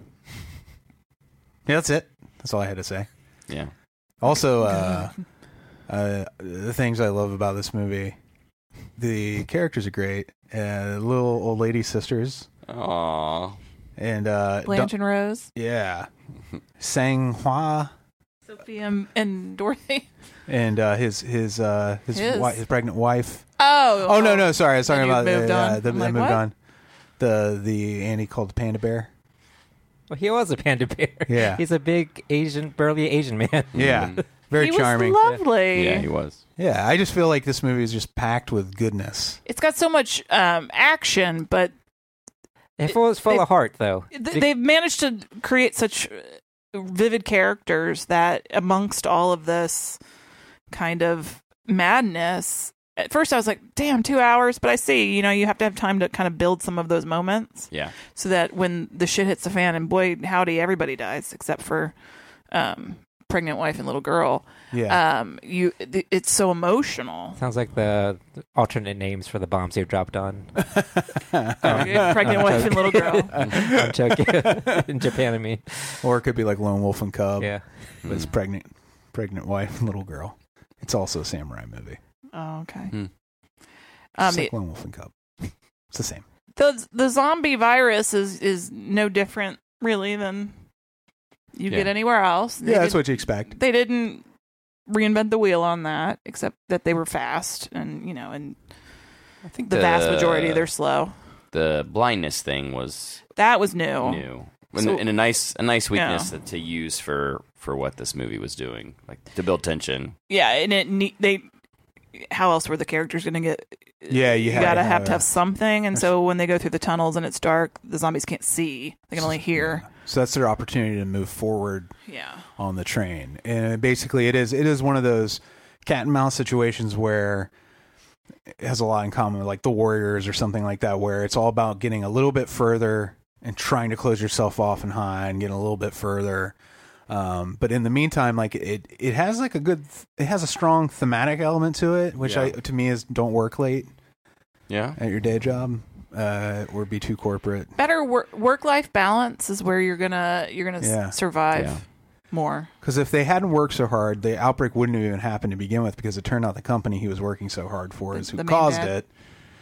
Yeah, that's it. That's all I had to say. Yeah. Also, uh, uh, the things I love about this movie, the characters are great. Uh, little old lady sisters. Aww. And, uh, Blanche Don- and Rose, yeah. Sang Hua Sophia and- and Dorothy. and uh, his his uh, his, His. wi- his pregnant wife. Oh, Oh, no, no, sorry. I was The talking dude about moved the, on. uh, the, I'm the like, moved what? on. The, the Andy called the Panda Bear. Well, he was a panda bear. Yeah. He's a big Asian, burly Asian man. Yeah. Very he charming. was lovely. Yeah, he was. Yeah, I just feel like this movie is just packed with goodness. It's got so much um, action, but It was full They- of heart, though. th- they've managed to create such uh, vivid characters that amongst all of this kind of madness, at first I was like, damn, two hours. But I see, you know, you have to have time to kind of build some of those moments Yeah. so that when the shit hits the fan, and boy, howdy, everybody dies except for um, pregnant wife and little girl. Yeah. Um, you, th- it's so emotional. Sounds like the the alternate names for the bombs they've dropped on. Pregnant wife and little girl. I'm joking. In Japan, I mean. Or it could be like Lone Wolf and Cub. Yeah. But it's pregnant, pregnant wife and little girl. It's also a samurai movie. Oh, okay. Hmm. Um, It's the, like Lone Wolf and Cub. It's the same. the the zombie virus is is no different really than you Yeah. get anywhere else. They Yeah, that's did- what you expect. they didn't reinvent the wheel on that, except that they were fast and you know, and I think the vast majority they're slow. the blindness thing was That was new. new. And, So- and a nice a nice weakness Yeah. to, to use for, for what this movie was doing, like to build tension. Yeah, and it ne- they. How else were the characters going to get? Yeah, you You had gotta to have have to a- have something, and so when they go through the tunnels and it's dark, the zombies can't see; they can only hear. So that's their opportunity to move forward Yeah. on the train. And basically it is it is one of those cat and mouse situations where it has a lot in common with like the Warriors or something like that, where it's all about getting a little bit further and trying to close yourself off and hide and getting a little bit further. Um, but in the meantime, like it, it has like a good, it has a strong thematic element to it, which Yeah. I, to me is don't work late Yeah. at your day job, uh, or be too corporate. Better wor- work-life balance is where you're gonna you're gonna s- Yeah. survive Yeah. more. Because if they hadn't worked so hard, the outbreak wouldn't have even happened to begin with, because it turned out the company he was working so hard for The- is who the main caused dad. it.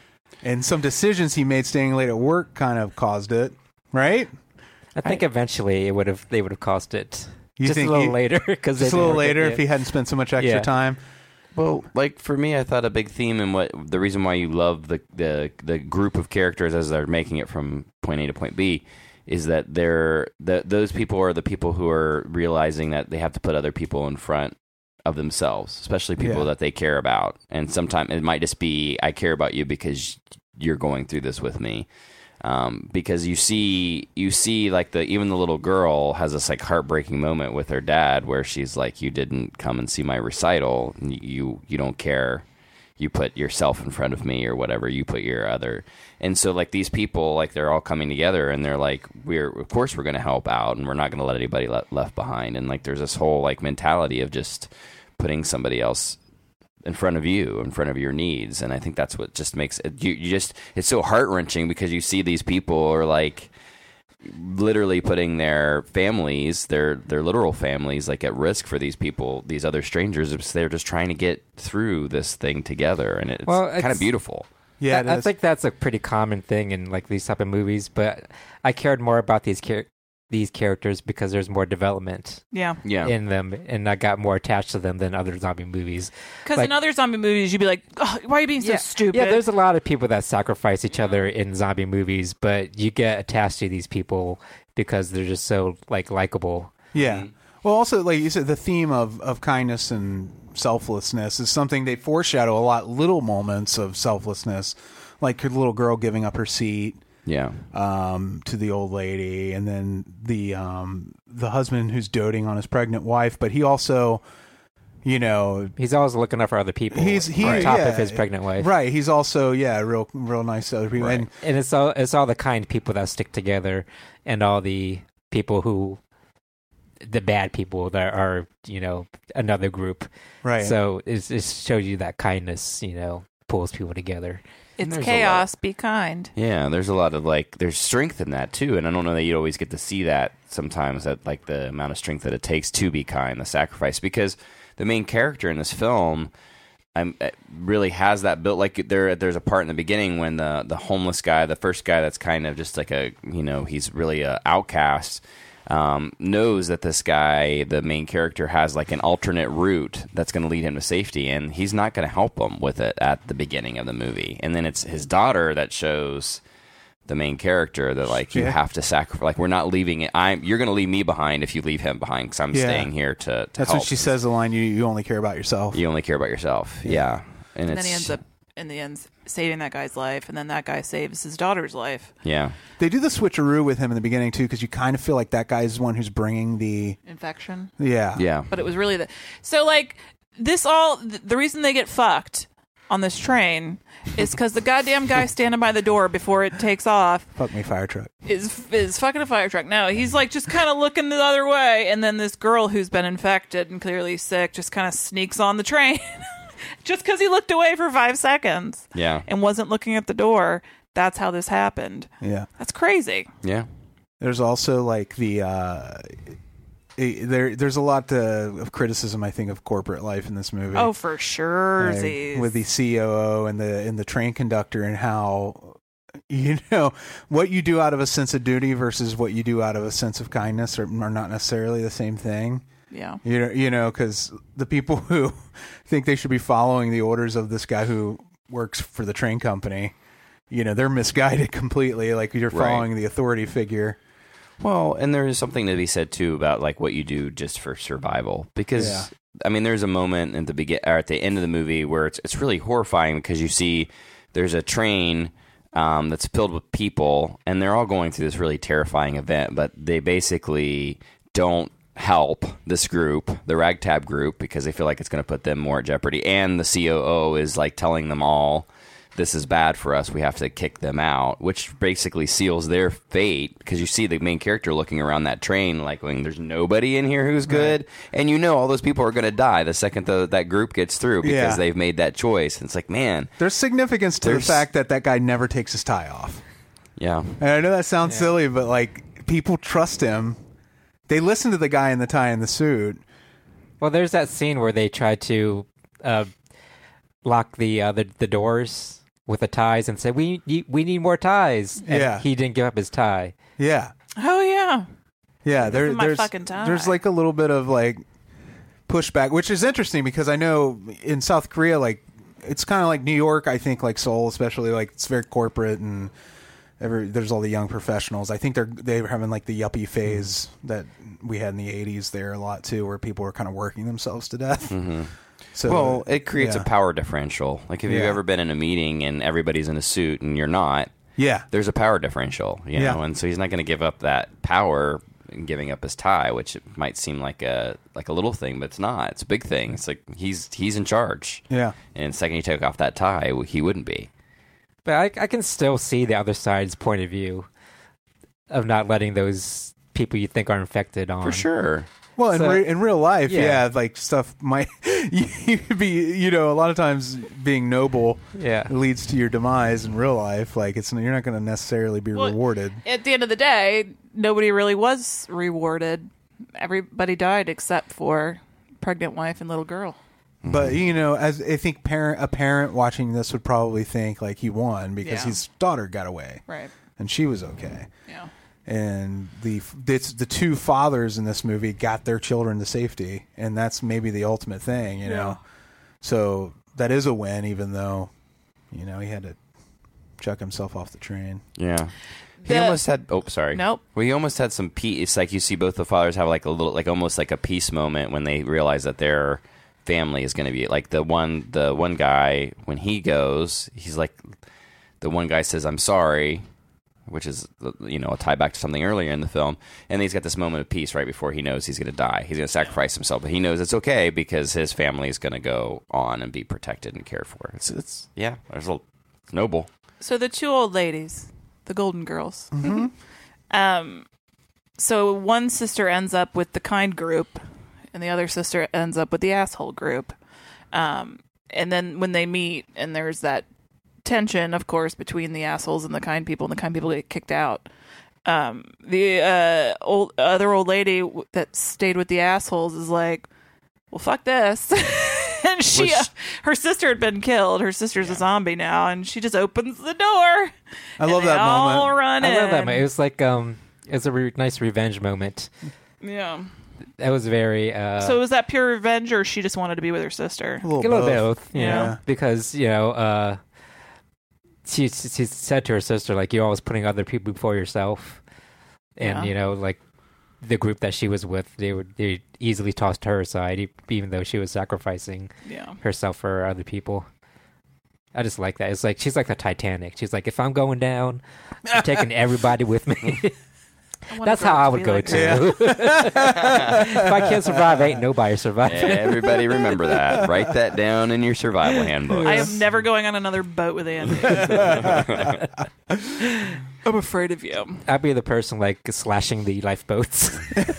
And some decisions he made staying late at work kind of caused it, right? I think eventually it would have they would have caused it. You just think a little he- later, because Just a little later if he hadn't spent so much extra Yeah. time. Well, like for me, I thought a big theme and what the reason why you love the, the the group of characters as they're making it from point A to point B is that they're the, those people are the people who are realizing that they have to put other people in front of themselves, especially people Yeah. that they care about. And sometimes it might just be, I care about you because you're going through this with me. Um, because you see, you see, like the even the little girl has this like heartbreaking moment with her dad, where she's like, "You didn't come and see my recital. And you you don't care. You put yourself in front of me, or whatever. You put your other." And so, like these people, like they're all coming together, and they're like, "We're of course we're going to help out, and we're not going to let anybody le- left behind." And like, there's this whole like mentality of just putting somebody else in front of you, in front of your needs. And I think that's what just makes it, you, you just, it's so heart-wrenching because you see these people are like literally putting their families, their, their literal families, like at risk for these people, these other strangers. It's- They're just trying to get through this thing together. And it's Well, kind it's- of beautiful. Yeah, it I, I is. think that's a pretty common thing in like these type of movies. But I cared more about these char- these characters because there's more development Yeah. Yeah. in them, and I got more attached to them than other zombie movies. Because Like- in other zombie movies, you'd be like, oh, "Why are you being so stupid?" Yeah, there's a lot of people that sacrifice each other in zombie movies, but you get attached to these people because they're just so like likable. Yeah. Well, also, like you said, the theme of, of kindness and selflessness is something they foreshadow a lot. Little moments of selflessness, like her little girl giving up her seat, Yeah. um, to the old lady, and then the um, the husband who's doting on his pregnant wife, but he also, you know, He's always looking out for other people. he's he on top yeah, of his pregnant wife. right? He's also yeah, real real nice to other people, Right. and And it's all it's all the kind people that stick together, and all the people who, the bad people that are, you know, another group. right. So it's, it shows you that kindness, you know, pulls people together. It's there's a chaos. Be kind. Yeah, there's a lot of like there's strength in that too, and I don't know that you always get to see that sometimes, that like the amount of strength that it takes to be kind, the sacrifice, because the main character in this film I'm, it really has that built. Like there, there's a part in the beginning when the the homeless guy, the first guy that's kind of just like a, you know, he's really a outcast, um, knows that this guy, the main character, has like an alternate route that's going to lead him to safety, and he's not going to help him with it at the beginning of the movie. And then it's his daughter that shows the main character that like you Yeah. have to sacrifice. Like we're not leaving it. I'm. You're going to leave me behind if you leave him behind, because I'm Yeah. staying here to. to That's help. what she says. The line, "You you only care about yourself." You only care about yourself. Yeah, and, And it's then he ends up in the end saving that guy's life, and then that guy saves his daughter's life. yeah. They do the switcheroo with him in the beginning too, because you kind of feel like that guy is the one who's bringing the Infection. yeah Yeah. But it was really the so like this all th- the reason they get fucked on this train is because the goddamn guy standing by the door before it takes off fuck me fire truck. is is fucking a fire truck. No, he's like just kind of looking the other way, and then this girl who's been infected and clearly sick just kind of sneaks on the train just because he looked away for five seconds Yeah. and wasn't looking at the door. That's how this happened. Yeah. That's crazy. Yeah. There's also like the uh, it- there. There's a lot to, of criticism, I think, of corporate life in this movie. Oh, for sure. Like, with the C O O and the and the train conductor, and how, you know, what you do out of a sense of duty versus what you do out of a sense of kindness are, are not necessarily the same thing. Yeah. You know, you know, because the people who think they should be following the orders of this guy who works for the train company, you know, they're misguided completely. Like you're Right. following the authority figure. Well, and there is something to be said too about like what you do just for survival, because Yeah. I mean, there's a moment at the begin or at the end of the movie where it's it's really horrifying, because you see there's a train um, that's filled with people, and they're all going through this really terrifying event, but they basically don't help this group, the ragtag group, because they feel like it's going to put them more at jeopardy. And the C O O is like telling them all, this is bad for us, we have to kick them out, which basically seals their fate, because you see the main character looking around that train like going, there's nobody in here who's good. And you know all those people are going to die the second the, that group gets through, because Yeah. they've made that choice. And it's like, man, There's significance to There's- the fact that that guy never takes his tie off. yeah. And I know that sounds silly, but like people trust him. They listen to the guy in the tie and the suit. Well, there's that scene where they try to uh, lock the, uh, the the doors with the ties and say, "We need, we need more ties." And Yeah. he didn't give up his tie. Yeah, Oh, yeah. yeah. This There, is my there's fucking tie. there's like a little bit of like pushback, which is interesting because I know in South Korea, like it's kind of like New York. I think like Seoul, especially, like it's very corporate and every there's all the young professionals. I think they're they're having like the yuppie phase that we had in the eighties there a lot too, where people were kind of working themselves to death. Mm-hmm. So Well, it creates yeah. a power differential. Like if you've Yeah. ever been in a meeting and everybody's in a suit and you're not, Yeah, there's a power differential, you Yeah. know, and so he's not going to give up that power in giving up his tie, which it might seem like a like a little thing, but it's not. It's a big thing. It's like he's he's in charge, yeah. and the second you take off that tie, he wouldn't be. But I, I can still see the other side's point of view of not letting those people you think are infected on. For sure. Well, in, So- re- in real life, yeah. Yeah. like stuff might you could be, you know, a lot of times being noble Yeah. leads to your demise in real life. Like it's you're not going to necessarily be Well, rewarded. At the end of the day, nobody really was rewarded. Everybody died except for pregnant wife and little girl. But you know, as I think parent a parent watching this would probably think like he won because Yeah. his daughter got away Right. and she was okay. Yeah. And the it's the two fathers in this movie got their children to safety, and that's maybe the ultimate thing, you know. So that is a win, even though, you know, he had to chuck himself off the train. Yeah. He The- almost had. Oh, sorry. Nope. Well, he almost had some peace. It's like you see both the fathers have like a little, like almost like a peace moment when they realize that their family is going to be like the one. The one guy when he goes, he's like, the one guy says, "I'm sorry," which is you know a tie back to something earlier in the film. And then he's got this moment of peace right before he knows he's going to die. He's going to sacrifice himself, but he knows it's okay because his family is going to go on and be protected and cared for. It's, it's yeah, there's a it's noble. So the two old ladies, the Golden Girls. Mm-hmm. um, so one sister ends up with the kind group, and the other sister ends up with the asshole group. Um, and then when they meet, and there's that tension, of course, between the assholes and the kind people, and the kind people get kicked out. Um, the uh, old other old lady w- that stayed with the assholes is like, "Well, fuck this." And she, Was- uh, her sister had been killed. Her sister's a zombie now, and she just opens the door. I and love they that all moment. run I in. love that moment. It was like um, it was a re- nice revenge moment. Yeah. That was very. Uh, So was that pure revenge, or she just wanted to be with her sister? A little, a little bit both. of both, you Yeah. know, because you know, uh, she she said to her sister like, "You're always putting other people before yourself," and Yeah. you know, like the group that she was with, they would they easily tossed her aside, e- even though she was sacrificing Yeah. herself for other people. I just like that. It's like she's like the Titanic. She's like, if I'm going down, I'm taking everybody with me. I wanna That's grow how up I to would be go like too. her. If I can't survive, ain't nobody surviving. Everybody remember that. Write that down in your survival handbook. I am never going on another boat with Andy. I'm afraid of you. I'd be the person like slashing the lifeboats.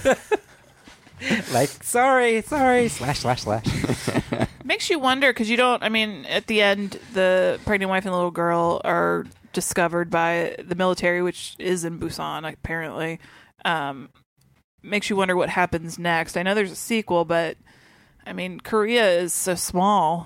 Like, sorry, sorry, slash, slash, slash. Makes you wonder because you don't. I mean, at the end, the pregnant wife and little girl are discovered by the military, which is in Busan apparently. Um, makes you wonder what happens next. I know there's a sequel, but I mean, Korea is so small,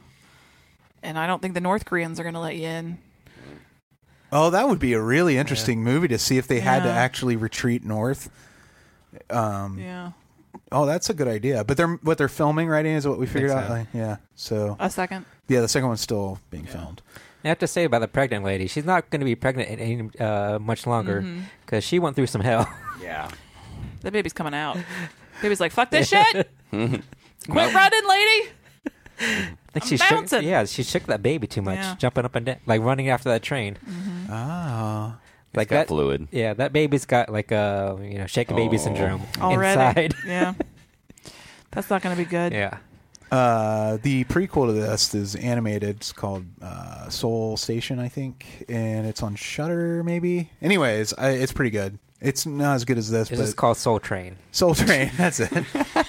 and I don't think the North Koreans are going to let you in. Oh, that would be a really interesting movie to see if they had to Yeah. actually retreat north. Um, Yeah, Oh, that's a good idea. But they're what they're filming right in is what we figured Think out. so. Like, yeah. So a second. yeah, the second one's still being filmed. I have to say about the pregnant lady, she's not going to be pregnant any uh, much longer because she went through some hell. Yeah. The baby's coming out. Baby's like, "Fuck this shit! Quit running, lady!" I think I'm she shook, bouncing. yeah, she shook that baby too much, Yeah. jumping up and down, like running after that train. Oh, Like It's got that fluid. Yeah, that baby's got like a you know shaken baby Oh. syndrome Already, inside. yeah. That's not going to be good. Yeah. uh, the prequel to this is animated. It's called uh, Soul Station, I think, and it's on Shudder. Maybe. Anyways, I, it's pretty good. It's not as good as this, It's but just called Soul Train. Soul Train. That's it.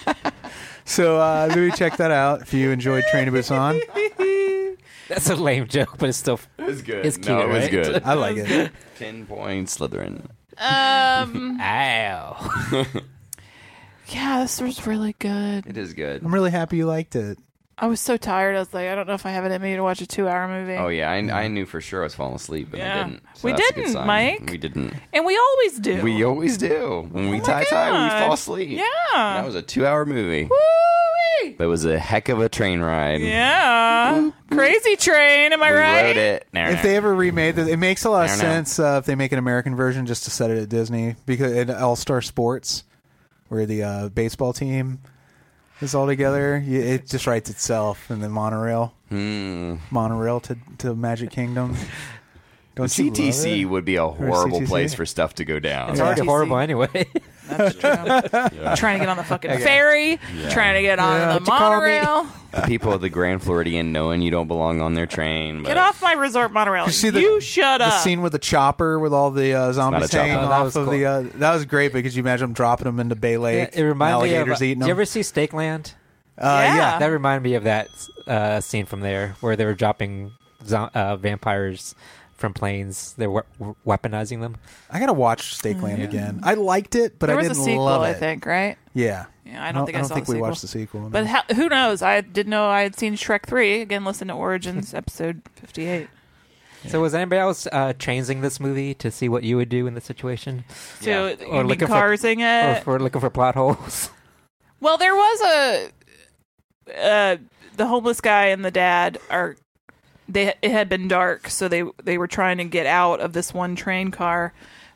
So uh, maybe check that out if you enjoyed Train to Busan. That's a lame joke, but it's still It was good. It's cute, no, it was right? good. I like it. Ten points, Slytherin. Um. ow. Yeah, this was really good. It is good. I'm really happy you liked it. I was so tired. I was like, I don't know if I have it in me to watch a two-hour movie. Oh yeah, I, I knew for sure I was falling asleep, and Yeah. I didn't. So We that's a good didn't, sign. Mike. We didn't. And we always do. We always do. When we Oh my tie tie, we God. fall asleep. Yeah. That was a two-hour movie. Woo-wee. That was a heck of a train ride. Yeah. Crazy Train. Am I we right? wrote it. If they ever remade it, it makes a lot of I don't know. sense uh, if they make an American version just to set it at Disney because in All Star Sports, where the uh, baseball team is all together, y- it just writes itself. And then monorail, Hmm. monorail to, to Magic Kingdom. Don't C you T C love it? would be a horrible C T C? place for stuff to go down. It's Yeah. already T C. horrible anyway. That's true. Trying to get on the fucking ferry. Trying to get on Yeah. the What'd you call me? monorail. The people at the Grand Floridian knowing you don't belong on their train. But Get off my resort monorail. You see the- you shut The up. scene with the chopper with all the uh, zombies chopper. hanging Oh, that off was of cool. the. Uh, that was great because you imagine them dropping them into Bay Yeah, Lake. it reminded me of. alligators eating Did them. you ever see Steakland? uh, Yeah. yeah. That reminded me of that uh, scene from there where they were dropping zo- uh, vampires from planes. They're we- weaponizing them. I gotta watch Steakland again. I liked it, but there I was didn't a sequel, love it. I think, right? Yeah. Yeah, I don't think I, I don't saw think the we sequel. watched the sequel. no. But how, who knows? I didn't know I had seen Shrek three. Again, listen to Origins episode fifty-eight. So was anybody else uh, transing this movie to see what you would do in this situation, So Yeah. you Or mean looking for- carsing or it? if we're looking for plot holes? Well, there was a uh, the homeless guy and the dad are they it had been dark, so they they were trying to get out of this one train car,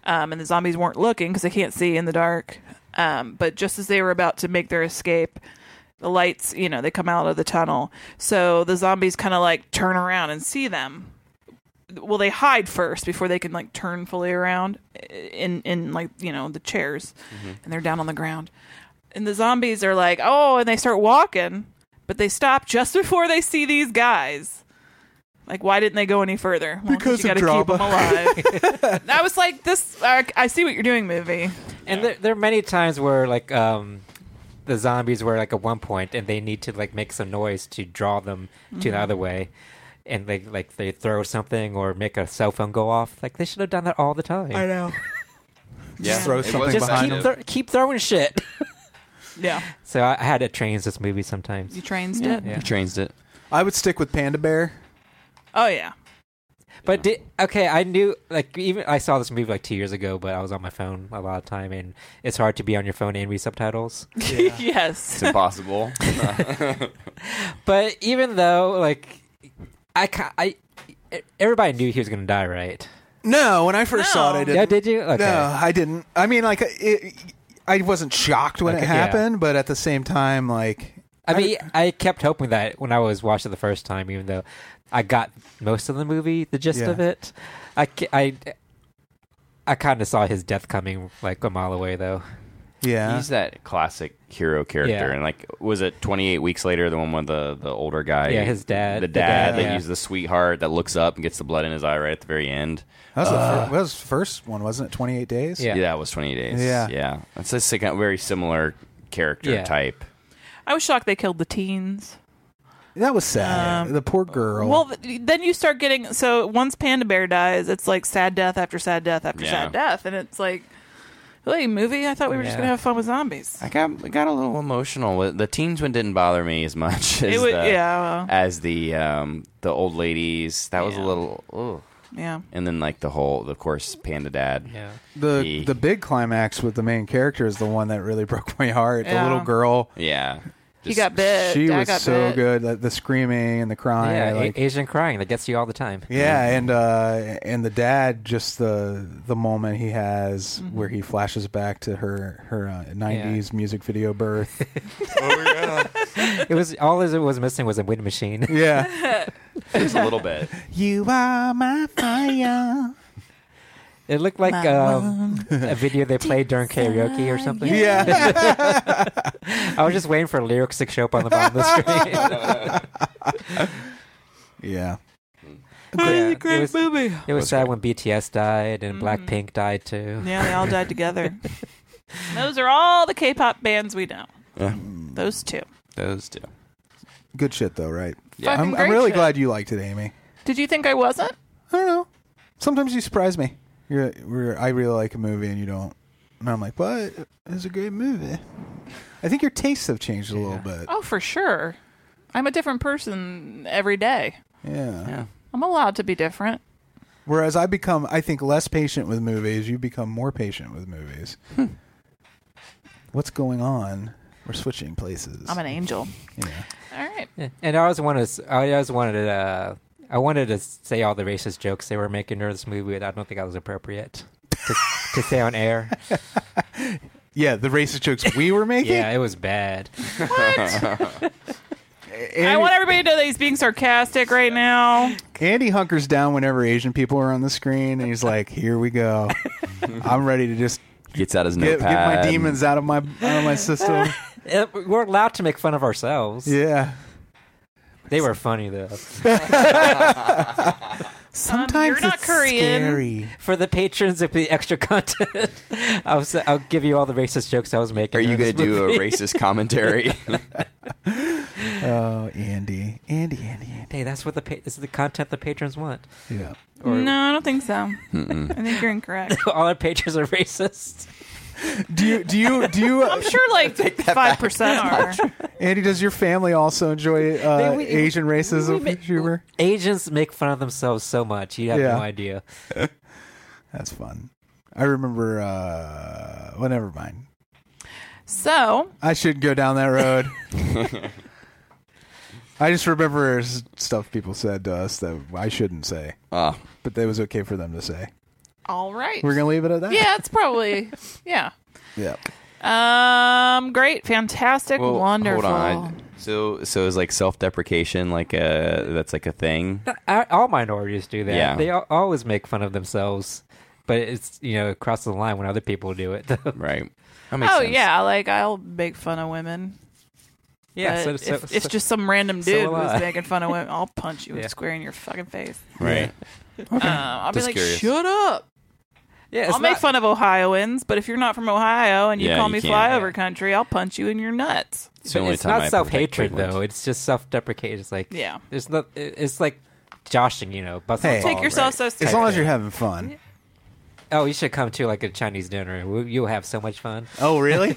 um, and the zombies weren't looking because they can't see in the dark. Um, but just as they were about to make their escape, the lights, you know, they come out of the tunnel. So the zombies kind of like turn around and see them. Well, they hide first before they can like turn fully around in, in like, you know, the chairs, mm-hmm. and they're down on the ground. And the zombies are like, oh, and they start walking, but they stop just before they see these guys. Like, why didn't they go any further? Well, because you of got to keep them drama. alive. I was like, this, uh, I see what you're doing, movie. And there, there are many times where, like, um, the zombies were, like, at one point, and they need to, like, make some noise to draw them mm-hmm. to the other way. And, they, like, they throw something or make a cell phone go off. Like, they should have done that all the time. I know. Yeah. Just throw It something was Just behind keep, them. thro- keep throwing shit. Yeah. So I, I had to trains this movie sometimes. You trains Yeah. it? Yeah. He trains it. I would stick with Panda Bear. Oh, yeah. But did, okay, I knew, like, even I saw this movie like two years ago, but I was on my phone a lot of time, and it's hard to be on your phone and read subtitles. Yeah. Yes. It's impossible. But even though, like, I, ca- I everybody knew he was going to die, right? No, when I first No. saw it, I didn't. Yeah, did you? Okay. No, I didn't. I mean, like, it, I wasn't shocked when Okay, it yeah. happened, but at the same time, like, I mean, I kept hoping that when I was watching it the first time, even though I got most of the movie, the gist Yeah. of it, I, ca- I, I kind of saw his death coming like a mile away, though. yeah, He's that classic hero character, Yeah. and like, was it twenty-eight weeks later? The one with the the older guy, Yeah, his dad. the The dad, dad, that yeah. uses the sweetheart that looks up and gets the blood in his eye right at the very end. that was, the fir- that was the first one, wasn't it? twenty-eight days. Yeah. Yeah, it was twenty days. Yeah. yeah, it's a sick- very similar character Yeah. type. I was shocked they killed the teens. that was sad. Um, the poor girl. Well, th- then you start getting, so once Panda Bear dies, it's like sad death after sad death after Yeah. sad death, and it's like, really, movie? I thought we were just Yeah. gonna have fun with zombies. I got I got a little emotional. The teens one didn't bother me as much as It would, the, yeah, well, as the um, the old ladies. That was a Yeah. little, ugh. yeah. And then like the whole, of course, Panda Dad. Yeah. the he- the big climax with the main character is the one that really broke my heart. The Yeah. little girl. Yeah, He Just- got bit. She Dad was got so bit. good. Like, the screaming and the crying. Yeah, I A- like, Asian crying that gets you all the time. yeah, and uh, and the dad, just the the moment he has Mm-hmm. where he flashes back to her her uh, nineties music video birth. It was all it was missing was a wind machine. Yeah, just a little bit. you are my fire. It looked like um, a video they played during karaoke or something. Yeah, I was just waiting for lyrics to show up on the bottom of the screen. yeah. Yeah, Great it was, movie. it was sad when B T S died and Blackpink died too. Yeah, they all died together. Those are all the K-pop bands we know. Yeah, Those two. those two. Good shit though, right? Yeah. Fucking I'm, I'm great really shit. glad you liked it, Amy. Did you think I wasn't? I don't know. Sometimes you surprise me. You're, we're, I really like a movie and you don't. And I'm like, but it's a great movie. I think your tastes have changed a little bit. Oh, for sure. I'm a different person every day. Yeah. Yeah. I'm allowed to be different. Whereas I become, I think, less patient with movies. You become more patient with movies. What's going on? We're switching places. I'm an angel. Yeah. All right. Yeah. And I always wanted, to, I always wanted to, uh, I wanted to say all the racist jokes they were making during this movie, but I don't think that was appropriate to, to say on air. Yeah, the racist jokes we were making. Yeah, it was bad. What? Andy, I want everybody to know that he's being sarcastic right now. Andy hunkers down whenever Asian people are on the screen, and he's like, "Here we go. I'm ready to just Gets out his get, get notepad. my demons out of my out of my system." It- we're allowed to make fun of ourselves. Yeah. They were funny though. Sometimes you're not it's Korean. scary. For the patrons of the extra content, I'll, s- I'll give you all the racist jokes I was making. Are you going going to to do a racist commentary? Oh, Andy, Andy, Andy, Andy. Hey, that's what the pa- this is the content the patrons want. Yeah. Or No, I don't think so. I think you're incorrect. all our patrons are racist. Do you do you do you? I'm sure like five percent are. Andy, does your family also enjoy uh, They- we- Asian racism we make- humor? Asians make fun of themselves so much. You have Yeah. no idea. That's fun. I remember. Uh, well, never mind. So, I shouldn't go down that road. I just remember s- stuff people said to us that I shouldn't say, Oh, but that was okay for them to say. All right. We're gonna leave it at that. Yeah, it's probably yeah. Yeah. Um, great, fantastic, Well, wonderful. Hold on. I, so, so is like self-deprecation like a that's like a thing? I- All minorities do that. Yeah. They al- always make fun of themselves, but it's you know across the line when other people do it. Right. That makes Oh sense. yeah, like I'll make fun of women. yeah, But so, so, if so- it's just some random so dude will who's I. making fun of women, I'll punch you Yeah. square in your fucking face. Right. Um, I'll be Just like, curious. shut up. yeah, it's I'll make not- fun of Ohioans, but if you're not from Ohio and you Yeah, call you me can't. flyover country, I'll punch you in your nuts. It's the But only it's time I not protect self hatred Cleveland. though. It's just self deprecation. It's like Yeah. there's not. It's like joshing. You know, busting Hey. the Take ball, yourself right? so As long as seriously. you're having fun. Oh, you should come to like a Chinese dinner. We- You'll have so much fun. Oh, really?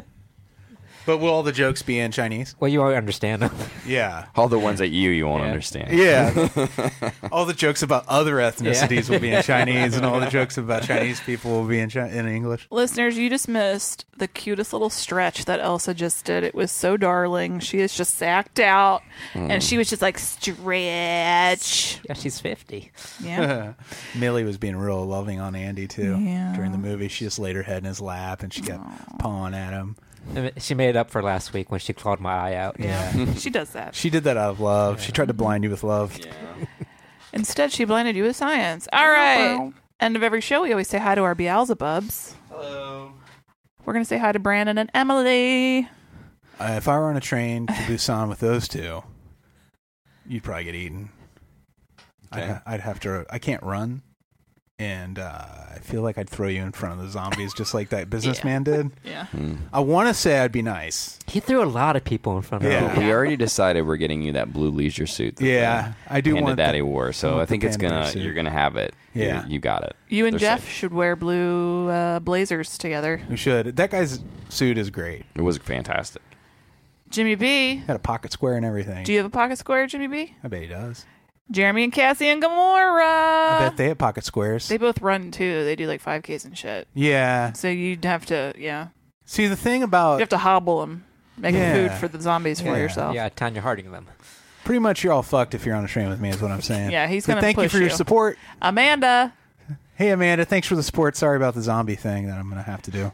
But will all the jokes be in Chinese? Well, you won't understand them. Yeah. All the ones that you you won't Yeah. understand. Yeah. All the jokes about other ethnicities will be in Chinese, and all the jokes about Chinese people will be in Chi- in English. Listeners, you just missed the cutest little stretch that Elsa just did. It was so darling. She is just sacked out, and she was just like, stretch. Yeah, she's fifty. Yeah. Millie was being real loving on Andy too Yeah. during the movie. She just laid her head in his lap and she kept pawing at him. And She made it up for last week when she clawed my eye out. Yeah. She does that. She did that out of love. She tried to blind you with love. Instead, she blinded you with science. All right. End of every show, we always say hi to our Beelzebubs. Hello. We're going to say hi to Brandon and Emily. Uh, if I were on a train to Busan with those two, you'd probably get eaten. I'd, Okay. ha- I'd have to. I can't run, and uh, I feel like I'd throw you in front of the zombies, just like that businessman did. Yeah. I want to say I'd be nice. He threw a lot of people in front of Yeah. him. We already decided we're getting you that blue leisure suit. That Yeah, I do Panda want Daddy the- wore, I so want I the think it's Panda gonna Bear suit. you're gonna have it. Yeah. You, you got it. You and They're Jeff sick. should wear blue uh, blazers together. We should. That guy's suit is great. It was fantastic. Jimmy B, Got a pocket square and everything. do you have a pocket square, Jimmy B? I bet he does. Jeremy and Cassie and Gamora. I bet they have pocket squares. They both run too. They do like five Ks and shit. yeah. So you'd have to, yeah, See, the thing about you have to hobble them, make Yeah. food for the zombies for Yeah. yourself. Yeah, Tanya Harding them. pretty much you're all fucked if you're on a train with me, is what I'm saying. Yeah, he's So gonna thank you push for your you. support. Amanda, Hey, Amanda, thanks for the support. Sorry about the zombie thing that I'm going to have to do.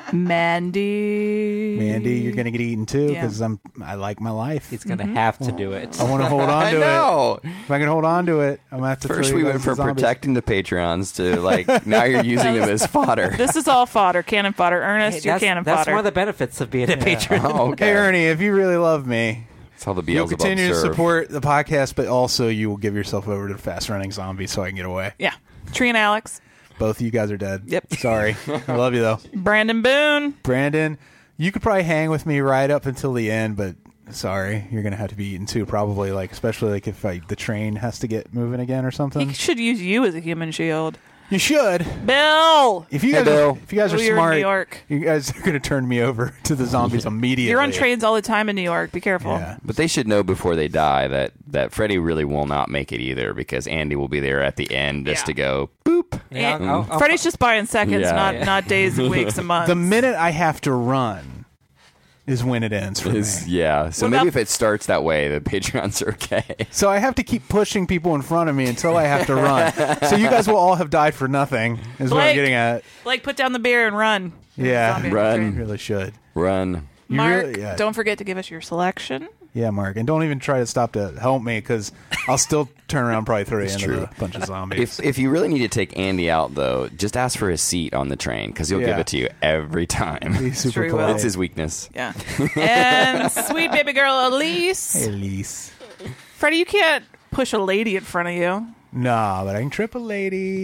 Mandy, Mandy, you're going to get eaten too Yeah. because I'm I like my life. He's gonna Mm-hmm. have to do it. I want to hold on I to know. it. If I can hold on to it, I'm going to have to First throw we you went guys from to zombies. protecting the Patreons to like now you're using them as fodder. This is all fodder, cannon fodder. Ernest, Hey, you're that's, cannon that's fodder. one of the benefits of being a patron. Oh, okay. Hey, Ernie, if you really love me, That's how the you'll Beelzebub continue to serve. support the podcast, but also you will give yourself over to fast-running zombies so I can get away. Yeah, Tree and Alex, Both of you guys are dead. Yep. Sorry. I love you, though. Brandon Boone. Brandon, you could probably hang with me right up until the end, but sorry, you're going to have to be eaten too, probably, like especially like if I, the train has to get moving again or something. He should use you as a human shield. You should. Bill, If you Hey, guys, Bill. are, if you guys Oh, are you're in smart, New York. you guys are going to turn me over to the zombies immediately. you're on trains all the time in New York. Be careful. Yeah. But they should know before they die that that Freddy really will not make it either because Andy will be there at the end just Yeah. to go boop. Yeah, And I'll- I'll- Freddie's just buying seconds, Yeah. not Yeah. not days and weeks and months. The minute I have to run is when it ends for Is- me. yeah. So What maybe about- if it starts that way, the Patreons are okay. So I have to keep pushing people in front of me until I have to run. So you guys will all have died for nothing, is what I'm Blake. getting at. Like, put down the beer and run. Yeah. Zombie Run. train. You really should. Run. You Mark, really- yeah. don't forget to give us your selection. Yeah, Mark. And don't even try to stop to help me because I'll still turn around and probably throw you into true. a bunch of zombies. If if you really need to take Andy out though, just ask for his seat on the train because he'll give Yeah. it to you every time. Be super Sure he will. polite. It's his weakness. Yeah. And sweet baby girl Elise. Hey, Elise. Freddie, you can't push a lady in front of you. Nah, but I can trip a lady.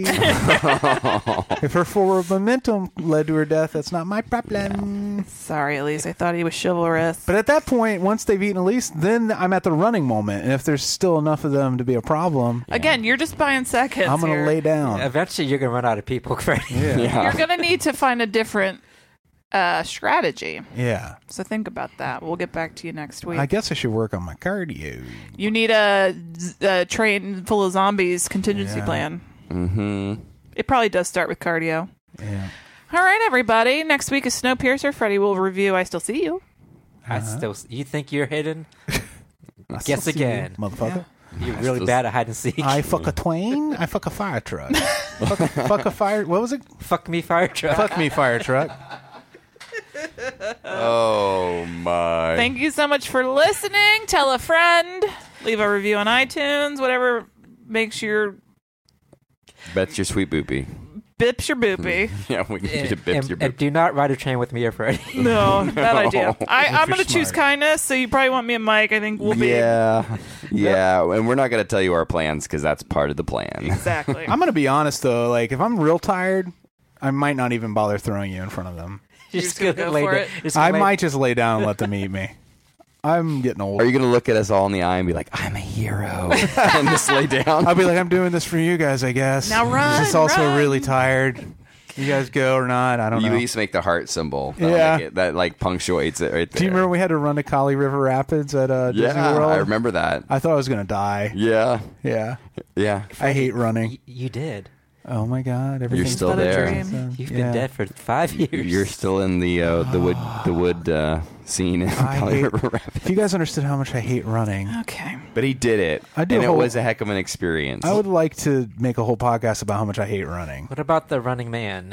If her forward momentum led to her death, that's not my problem. Sorry, Elise. I thought he was chivalrous. But at that point, once they've eaten Elise, then I'm at the running moment. And if there's still enough of them to be a problem, Again, you're just buying seconds. I'm going to here. lay down. Eventually, you're gonna run out of people, Freddie. Yeah. Yeah. You're going to need to find a different uh, strategy. Yeah. So think about that. We'll get back to you next week. I guess I should work on my cardio. You need a, a train full of zombies contingency Yeah. plan. Mm-hmm. It probably does start with cardio. Yeah. All right, everybody. Next week is Snowpiercer. Freddie will review I Still See You. I still. You think you're hidden? I Guess still see you, again. motherfucker. You're really bad at hide and seek. I fuck a twain. I fuck a fire truck. fuck, a, fuck a fire. What was it? Fuck me, fire truck. Fuck me, fire truck. Oh my! Thank you so much for listening. Tell a friend. Leave a review on iTunes. Whatever makes your That's your sweet boopy. bips your boopy. Yeah, we need you to and, bip and, your and boopy. do not ride a train with me or Freddie. No, bad idea. I, I'm you're going to choose smart. kindness, so you probably want me and Mike. I think we'll be Yeah, yeah, and we're not going to tell you our plans because that's part of the plan. exactly. I'm gonna be honest though. Like, if I'm real tired, I might not even bother throwing you in front of them. You're Just just gonna gonna go lay for down- it? just I gonna lay- might just lay down and let them eat me. I'm getting old. Are you going to look at us all in the eye and be like, "I'm a hero," and just lay down? I'll be like, I'm doing this for you guys, I guess. Now run, Just also run. really tired. You guys go or not? I don't You know. at least make the heart symbol. That'll Yeah. make it- that like punctuates it right there. Do you remember we had to run to Kali River Rapids at uh, Disney Yeah, World? I remember that. I thought I was gonna die. Yeah, Yeah, yeah. I hate running. Y- you did. Oh my god, everything's still Not a there. dream. You've Yeah. been dead for five years. You're still in the uh, the wood the wood uh, scene in I Kali hate- River Rapids. If you guys understood how much I hate running, Okay. But he did it, I do and it hope- was a heck of an experience. I would like to make a whole podcast about how much I hate running. What about the Running Man?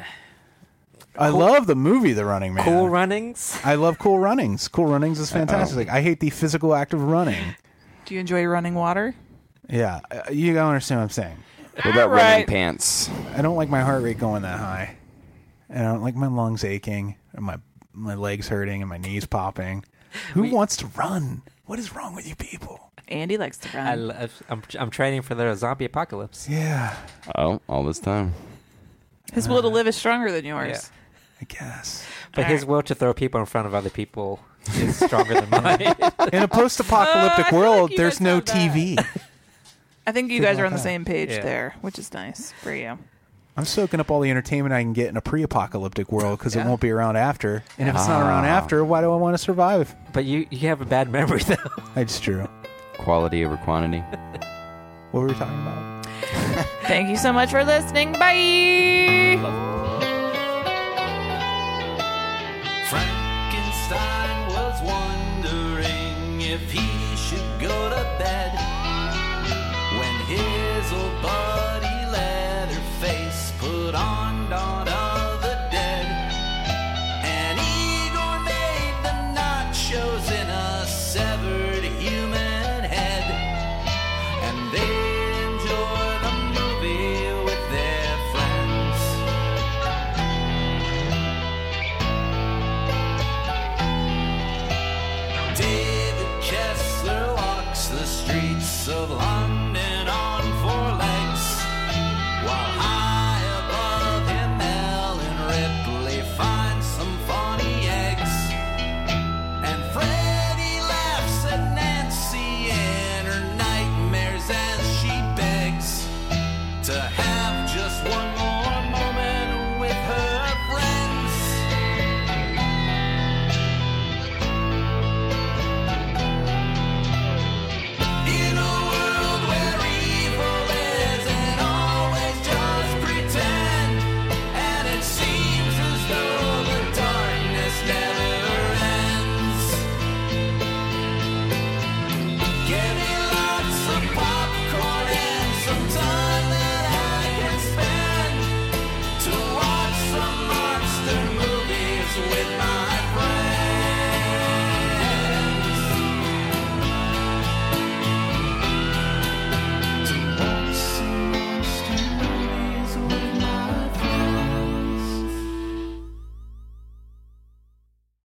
I love the movie The Running Man. Cool Runnings? I love Cool Runnings. Cool Runnings is fantastic. I hate the physical act of running. Do you enjoy running water? Yeah, uh, you don't understand what I'm saying. What about Alright. running pants? I don't like my heart rate going that high. And I don't like my lungs aching, and my my legs hurting, and my knees popping. Who wants to run? What is wrong with you people? Andy likes to run. I love, I'm, I'm training for the zombie apocalypse. Yeah, Oh, all this time. His will to live is stronger than yours. I guess. But his will to throw people in front of other people is stronger than mine. In a post-apocalyptic Uh, I feel world, like you there's guys no have T V. I think you Think guys are about on the that. same page Yeah. there, which is nice for you. I'm soaking up all the entertainment I can get in a pre-apocalyptic world because Yeah. it won't be around after. And if it's not around Ah. after, why do I want to survive? But you, you have a bad memory, though. It's true. Quality over quantity. What were we talking about? Thank you so much for listening. Bye. Frankenstein was wondering if he should go to bed when his old buddy Leatherface put on